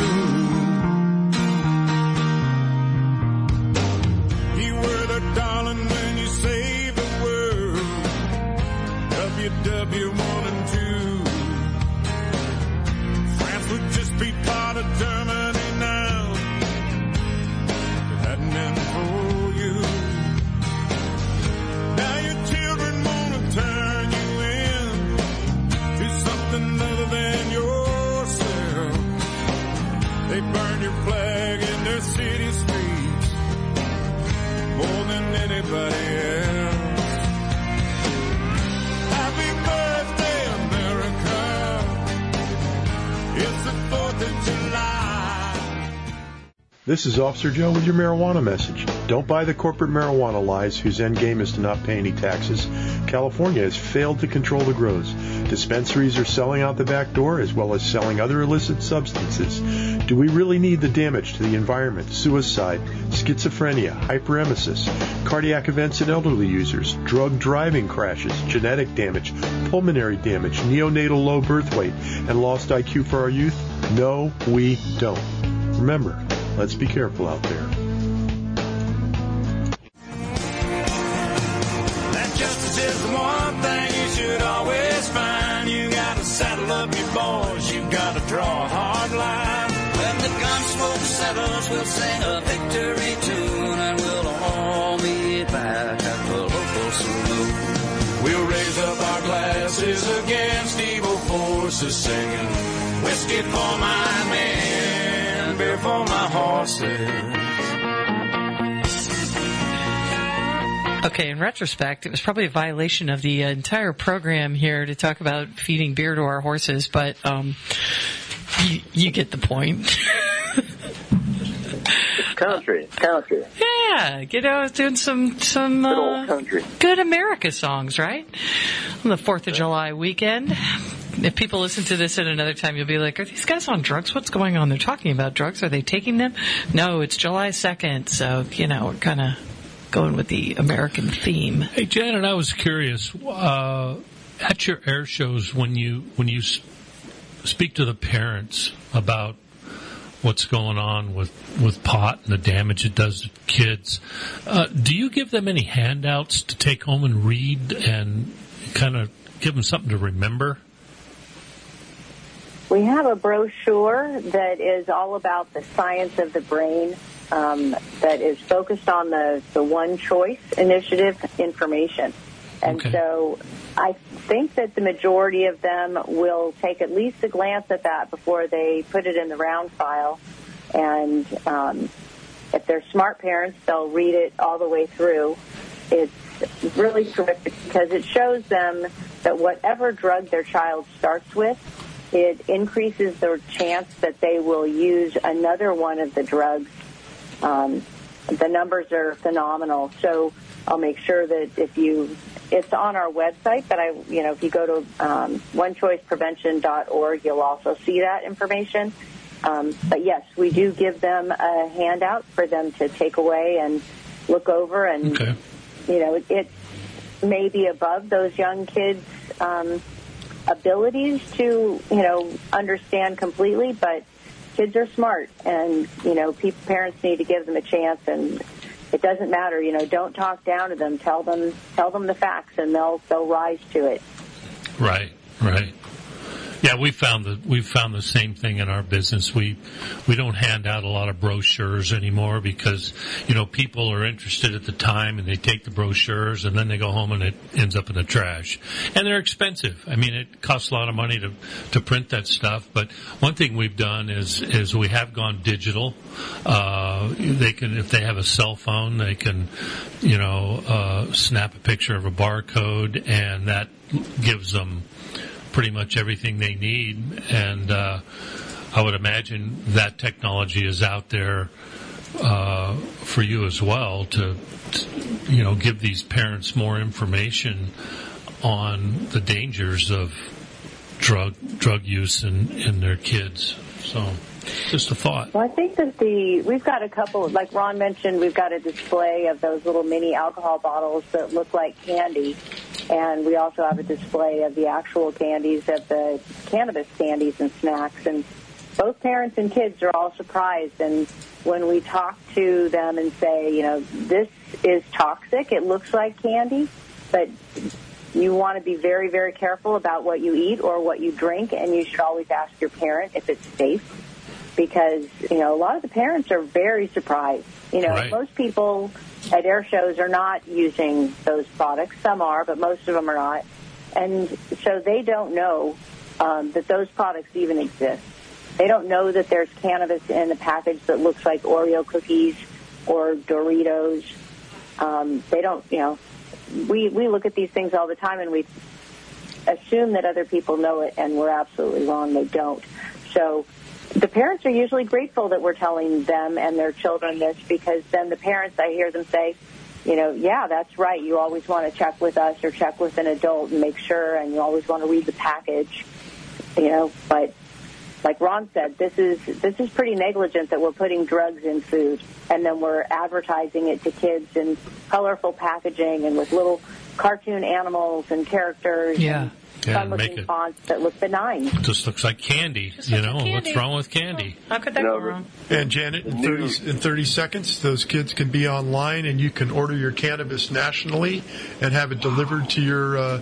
You were the darling when you saved the world. W W one and two. France would just be part of Germany now. If it hadn't been for you. Now your children wanna turn you in to something other than yourself. They burn your flag in their city streets more than anybody else. Happy birthday, America. It's the fourth of July. This is Officer Joe with your marijuana message. Don't buy the corporate marijuana lies whose end game is to not pay any taxes. California has failed to control the grows. Dispensaries are selling out the back door as well as selling other illicit substances. Do we really need the damage to the environment, suicide, schizophrenia, hyperemesis, cardiac events in elderly users, drug driving crashes, genetic damage, pulmonary damage, neonatal low birth weight, and lost I Q for our youth? No, we don't. Remember, let's be careful out there. That justice is the one thing you should always find. You gotta saddle up your boys, you gotta draw a hard line. When the gun smoke settles, we'll sing a victory tune, and we'll all meet back at the local saloon. We'll raise up our glasses against evil forces, singing whiskey for my men, beer for my horses. Okay, in retrospect, it was probably a violation of the entire program here to talk about feeding beer to our horses, but um, you, you get the point. Country, country. Yeah, you know, doing some some Good uh, old country. good America songs, right? On the Fourth of July weekend. If people listen to this at another time, you'll be like, "Are these guys on drugs? What's going on? They're talking about drugs. Are they taking them?" No, it's July second, so you know we're kind of going with the American theme. Hey, Janet, I was curious. Uh, at your air shows, when you when you s- speak to the parents about what's going on with, with pot and the damage it does to kids, uh, do you give them any handouts to take home and read and kind of give them something to remember? We have a brochure that is all about the science of the brain, um, that is focused on the, the One Choice Initiative information. And Okay. so I think that the majority of them will take at least a glance at that before they put it in the round file. And um, if they're smart parents, they'll read it all the way through. It's really terrific because it shows them that whatever drug their child starts with, it increases their chance that they will use another one of the drugs. Um, the numbers are phenomenal. So I'll make sure that if you, it's on our website, but I, you know, if you go to um, one choice prevention dot org, you'll also see that information. Um, but yes, we do give them a handout for them to take away and look over, and Okay. you know, it, it may be above those young kids' um, abilities to, you know, understand completely, but kids are smart, and, you know, people, parents need to give them a chance, and it doesn't matter, you know, don't talk down to them, tell them, tell them the facts, and they'll, they'll rise to it. Right, right. Yeah, we found the we found the same thing in our business. We we don't hand out a lot of brochures anymore because, you know, people are interested at the time and they take the brochures and then they go home and it ends up in the trash. And they're expensive. I mean, it costs a lot of money to to print that stuff. But one thing we've done is is we have gone digital. Uh, they can, if they have a cell phone, they can, you know, uh, snap a picture of a barcode, and that gives them pretty much everything they need, and uh, I would imagine that technology is out there uh, for you as well to, to, you know, give these parents more information on the dangers of drug drug use in, in their kids. So, just a thought. Well, I think that the we've got a couple, like Ron mentioned, we've got a display of those little mini alcohol bottles that look like candy. And we also have a display of the actual candies, of the cannabis candies and snacks. And both parents and kids are all surprised. And when we talk to them and say, you know, this is toxic, it looks like candy, but you want to be very, very careful about what you eat or what you drink. And you should always ask your parent if it's safe. Because, you know, a lot of the parents are very surprised. You know, Right. most people at air shows are not using those products. Some are, but most of them are not. And so they don't know um, that those products even exist. They don't know that there's cannabis in a package that looks like Oreo cookies or Doritos. Um, they don't, you know, we, we look at these things all the time and we assume that other people know it, and we're absolutely wrong. They don't. So the parents are usually grateful that we're telling them and their children this, because then the parents, I hear them say, you know, yeah, that's right. You always want to check with us or check with an adult and make sure, and you always want to read the package, you know. But like Ron said, this is this is pretty negligent that we're putting drugs in food, and then we're advertising it to kids in colorful packaging and with little cartoon animals and characters. Yeah. And Yeah, fun-looking make it- fonts that look benign. It just looks like candy. Just you looks know, like what's candy. wrong with candy? How could that No, go wrong? And Janet, in thirty, in thirty seconds, those kids can be online, and you can order your cannabis nationally and have it delivered to your uh,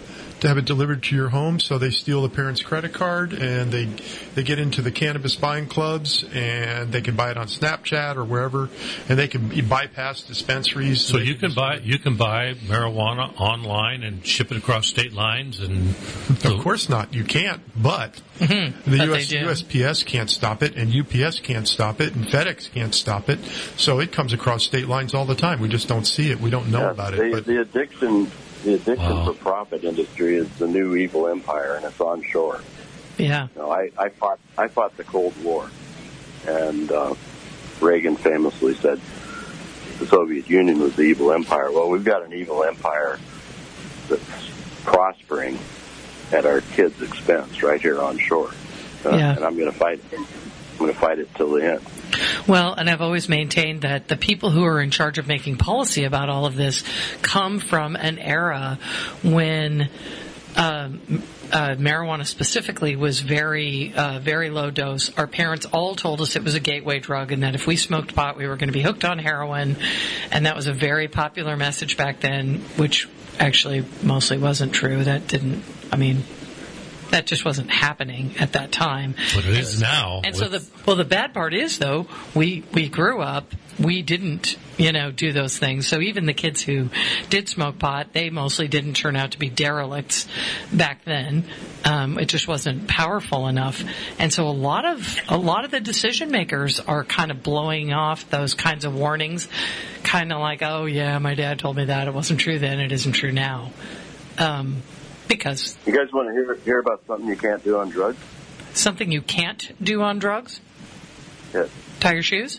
to have it delivered to your home, so they steal the parent's credit card and they they get into the cannabis buying clubs and they can buy it on Snapchat or wherever, and they can bypass dispensaries. So you can buy you can buy marijuana online and ship it across state lines, and of course not. You can't, but Mm-hmm. the But U S, they do. U S P S can't stop it, and U P S can't stop it, and FedEx can't stop it. So it comes across state lines all the time. We just don't see it. We don't know Yeah, about the, it. But the addiction, the addiction Wow. for profit industry is the new evil empire, and it's onshore. Yeah. You know, I, I fought I fought the Cold War, and uh, Reagan famously said the Soviet Union was the evil empire. Well, we've got an evil empire that's prospering at our kids' expense right here onshore, uh, Yeah. and I'm going to fight it. I'm going to fight it till the end. Well, and I've always maintained that the people who are in charge of making policy about all of this come from an era when um, uh, marijuana specifically was very, uh, very low dose. Our parents all told us it was a gateway drug and that if we smoked pot, we were going to be hooked on heroin. And that was a very popular message back then, which actually mostly wasn't true. That didn't, I mean, that just wasn't happening at that time. But it is now. And so with- the well, the bad part is though we we grew up, we didn't you know do those things. So even the kids who did smoke pot, they mostly didn't turn out to be derelicts back then. Um, it just wasn't powerful enough, and so a lot of a lot of the decision makers are kind of blowing off those kinds of warnings, kind of like, oh yeah, my dad told me that, it wasn't true then, it isn't true now. Um, Because You guys want to hear hear about something you can't do on drugs? something you can't do on drugs? Yes. Tie your shoes?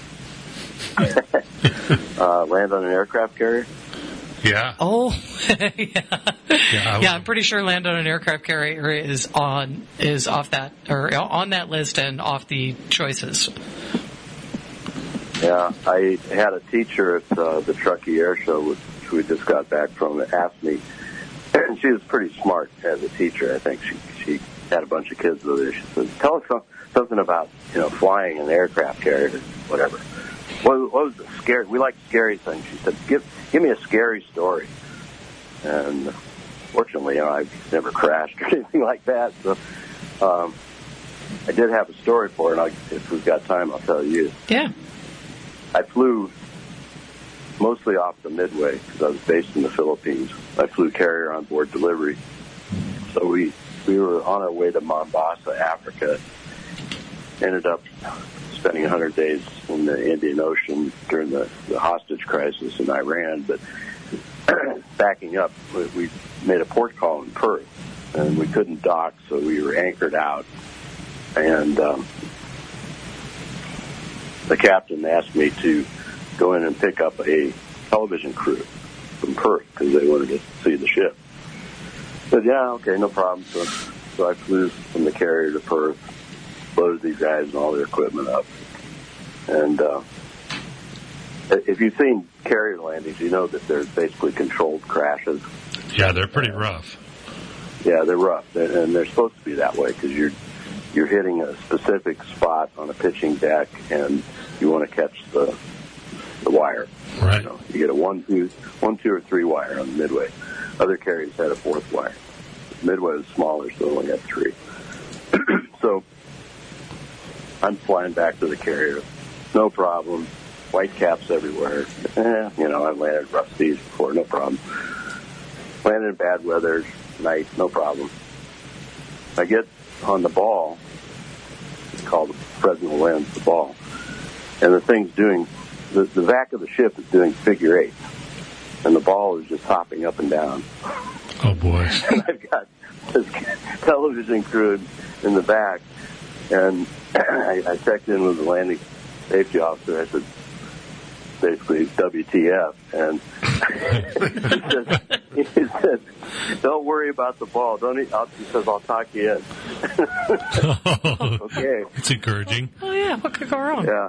uh, land on an aircraft carrier? Yeah. Oh, yeah. Yeah, I would- Yeah, I'm pretty sure land on an aircraft carrier is on is off that or on that list and off the choices. Yeah, I had a teacher at uh, the Truckee Air Show, which we just got back from, that asked me, and she was pretty smart as a teacher. I think she she had a bunch of kids with her. She said, "Tell us some, something about you know flying an aircraft carrier, or whatever. What, what was the scary? We like scary things." She said, "Give give me a scary story." And fortunately, you know, I've never crashed or anything like that. So um, I did have a story for her, and I'll, if we've got time, I'll tell you. Yeah. I flew mostly off the Midway because I was based in the Philippines. I flew carrier on board delivery. So we, we were on our way to Mombasa, Africa. Ended up spending one hundred days in the Indian Ocean during the, the hostage crisis in Iran. But backing up, we, we made a port call in Perth, and we couldn't dock, so we were anchored out. And um, the captain asked me to go in and pick up a television crew from Perth because they wanted to see the ship. I said, yeah, okay, no problem. So, so I flew from the carrier to Perth, loaded these guys and all their equipment up. And uh, if you've seen carrier landings, you know that they're basically controlled crashes. Yeah, they're pretty rough. Yeah, they're rough, and they're supposed to be that way because you're you're hitting a specific spot on a pitching deck, and you want to catch the the wire. Right. You know, you get a one, two, one, two, or three wire on the Midway. Other carriers had a fourth wire. Midway was smaller, so it only had three. So I'm flying back to the carrier, no problem. White caps everywhere. Eh, you know, I've landed rough seas before, no problem. Landed in bad weather, night, no problem. I get on the ball, it's called the Fresnel lens, the ball, and the thing's doing, the, the back of the ship is doing figure eight, and the ball is just hopping up and down. Oh, boy. And I've got this television crew in the back, and I, I checked in with the landing safety officer. I said, basically, W T F, and he, said, he said, don't worry about the ball. Don't eat, I'll, he says, I'll talk you in. Okay. It's encouraging. Oh yeah, what could go wrong? Yeah.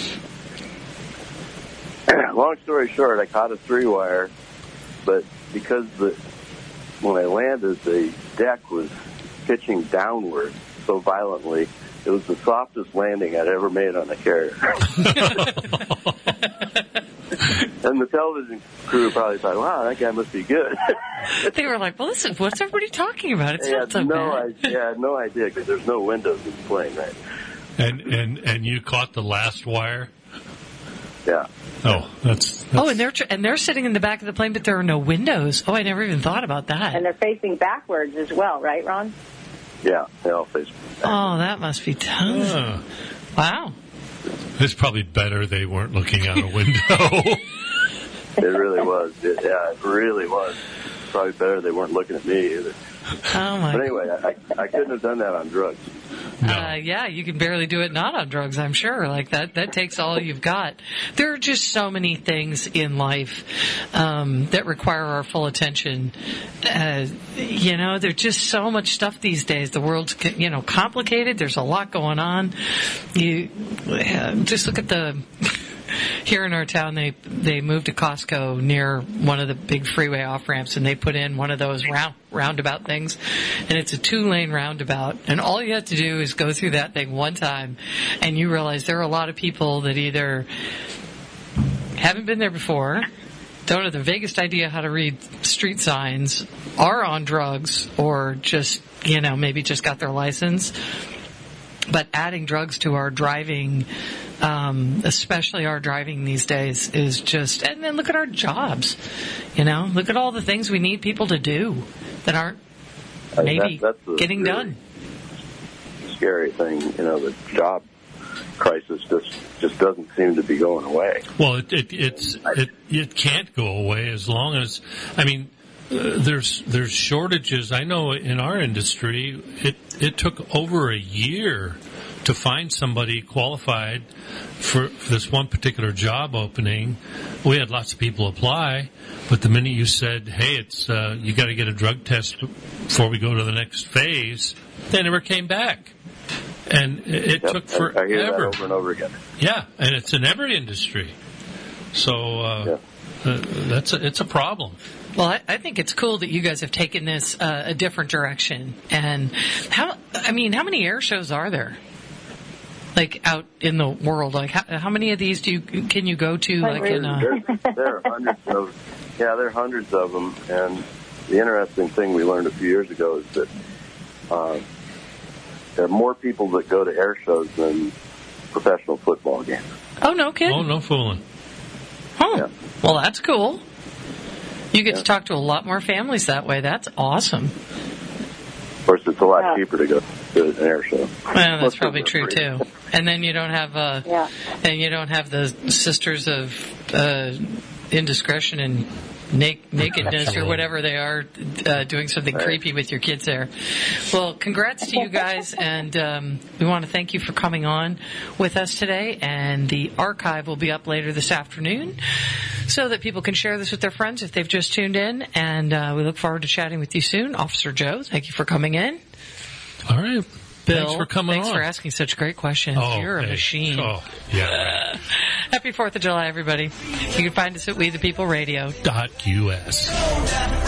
Long story short, I caught a three wire, but because the when I landed, the deck was pitching downward so violently, it was the softest landing I'd ever made on a carrier. And and the television crew probably thought, wow, that guy must be good. They were like, well, listen, what's everybody talking about? It's They not had so no bad. idea, had no idea because there's no windows in the plane, right? And and and you caught the last wire. Yeah. Oh, that's, that's Oh, and they're tr- and they're sitting in the back of the plane, but there are no windows. Oh, I never even thought about that. And they're facing backwards as well, right, Ron? Yeah, they all face. Oh, that must be tough. uh, Wow. it's probably better they weren't looking out a window. It really was. It, yeah, it really was. Probably better they weren't looking at me either. Oh my. But anyway, I, I couldn't have done that on drugs. Uh, yeah, you can barely do it not on drugs, I'm sure. Like that, that takes all you've got. There are just so many things in life um, that require our full attention. Uh, you know, there's just so much stuff these days. The world's, you know, complicated. There's a lot going on. You uh, just look at the. Here in our town, they they moved to Costco near one of the big freeway off ramps, and they put in one of those round, roundabout things, and it's a two lane roundabout, and all you have to do is go through that thing one time, and you realize there are a lot of people that either haven't been there before, don't have the vaguest idea how to read street signs, are on drugs, or just you know maybe just got their license. But adding drugs to our driving, um, especially our driving these days, is just, and then look at our jobs, you know, look at all the things we need people to do that aren't I mean, maybe that, that's the getting really done. Scary thing, you know, the job crisis just just doesn't seem to be going away. Well, it, it it's it it can't go away as long as I mean. Uh, there's there's shortages. I know in our industry, it it took over a year to find somebody qualified for, for this one particular job opening. We had lots of people apply, but the minute you said, "Hey, it's uh, you got to get a drug test before we go to the next phase," they never came back, and it, it Yep, took I- forever. I hear that over and over again. Yeah, and it's in every industry. So uh, Yeah. uh, that's a, it's a problem. Well, I, I think it's cool that you guys have taken this uh, a different direction. And how, I mean, how many air shows are there? Like out in the world, like how, how many of these do you can you go to? Like in uh, There, there are hundreds of, yeah, there are hundreds of them. And the interesting thing we learned a few years ago is that uh, there are more people that go to air shows than professional football games. oh no kidding. Oh, no fooling. Huh. Yeah. Well, that's cool. You get Yeah. to talk to a lot more families that way. That's awesome. Of course, it's a lot Yeah. cheaper to go to an air show. Well, that's Most of probably them are true free. too. And then you don't have uh, Yeah. and you don't have the sisters of uh, indiscretion and na- nakedness or whatever they are uh, doing something Right. creepy with your kids there. Well, congrats to you guys, and um, we want to thank you for coming on with us today. And the archive will be up later this afternoon, so that people can share this with their friends if they've just tuned in. And uh, we look forward to chatting with you soon. Officer Joe, thank you for coming in. All right. Bill, Thanks for coming thanks on. for asking such great questions. Oh, You're a hey. machine. Oh, yeah. Happy fourth of July, everybody. You can find us at We the People Radio. Dot U S.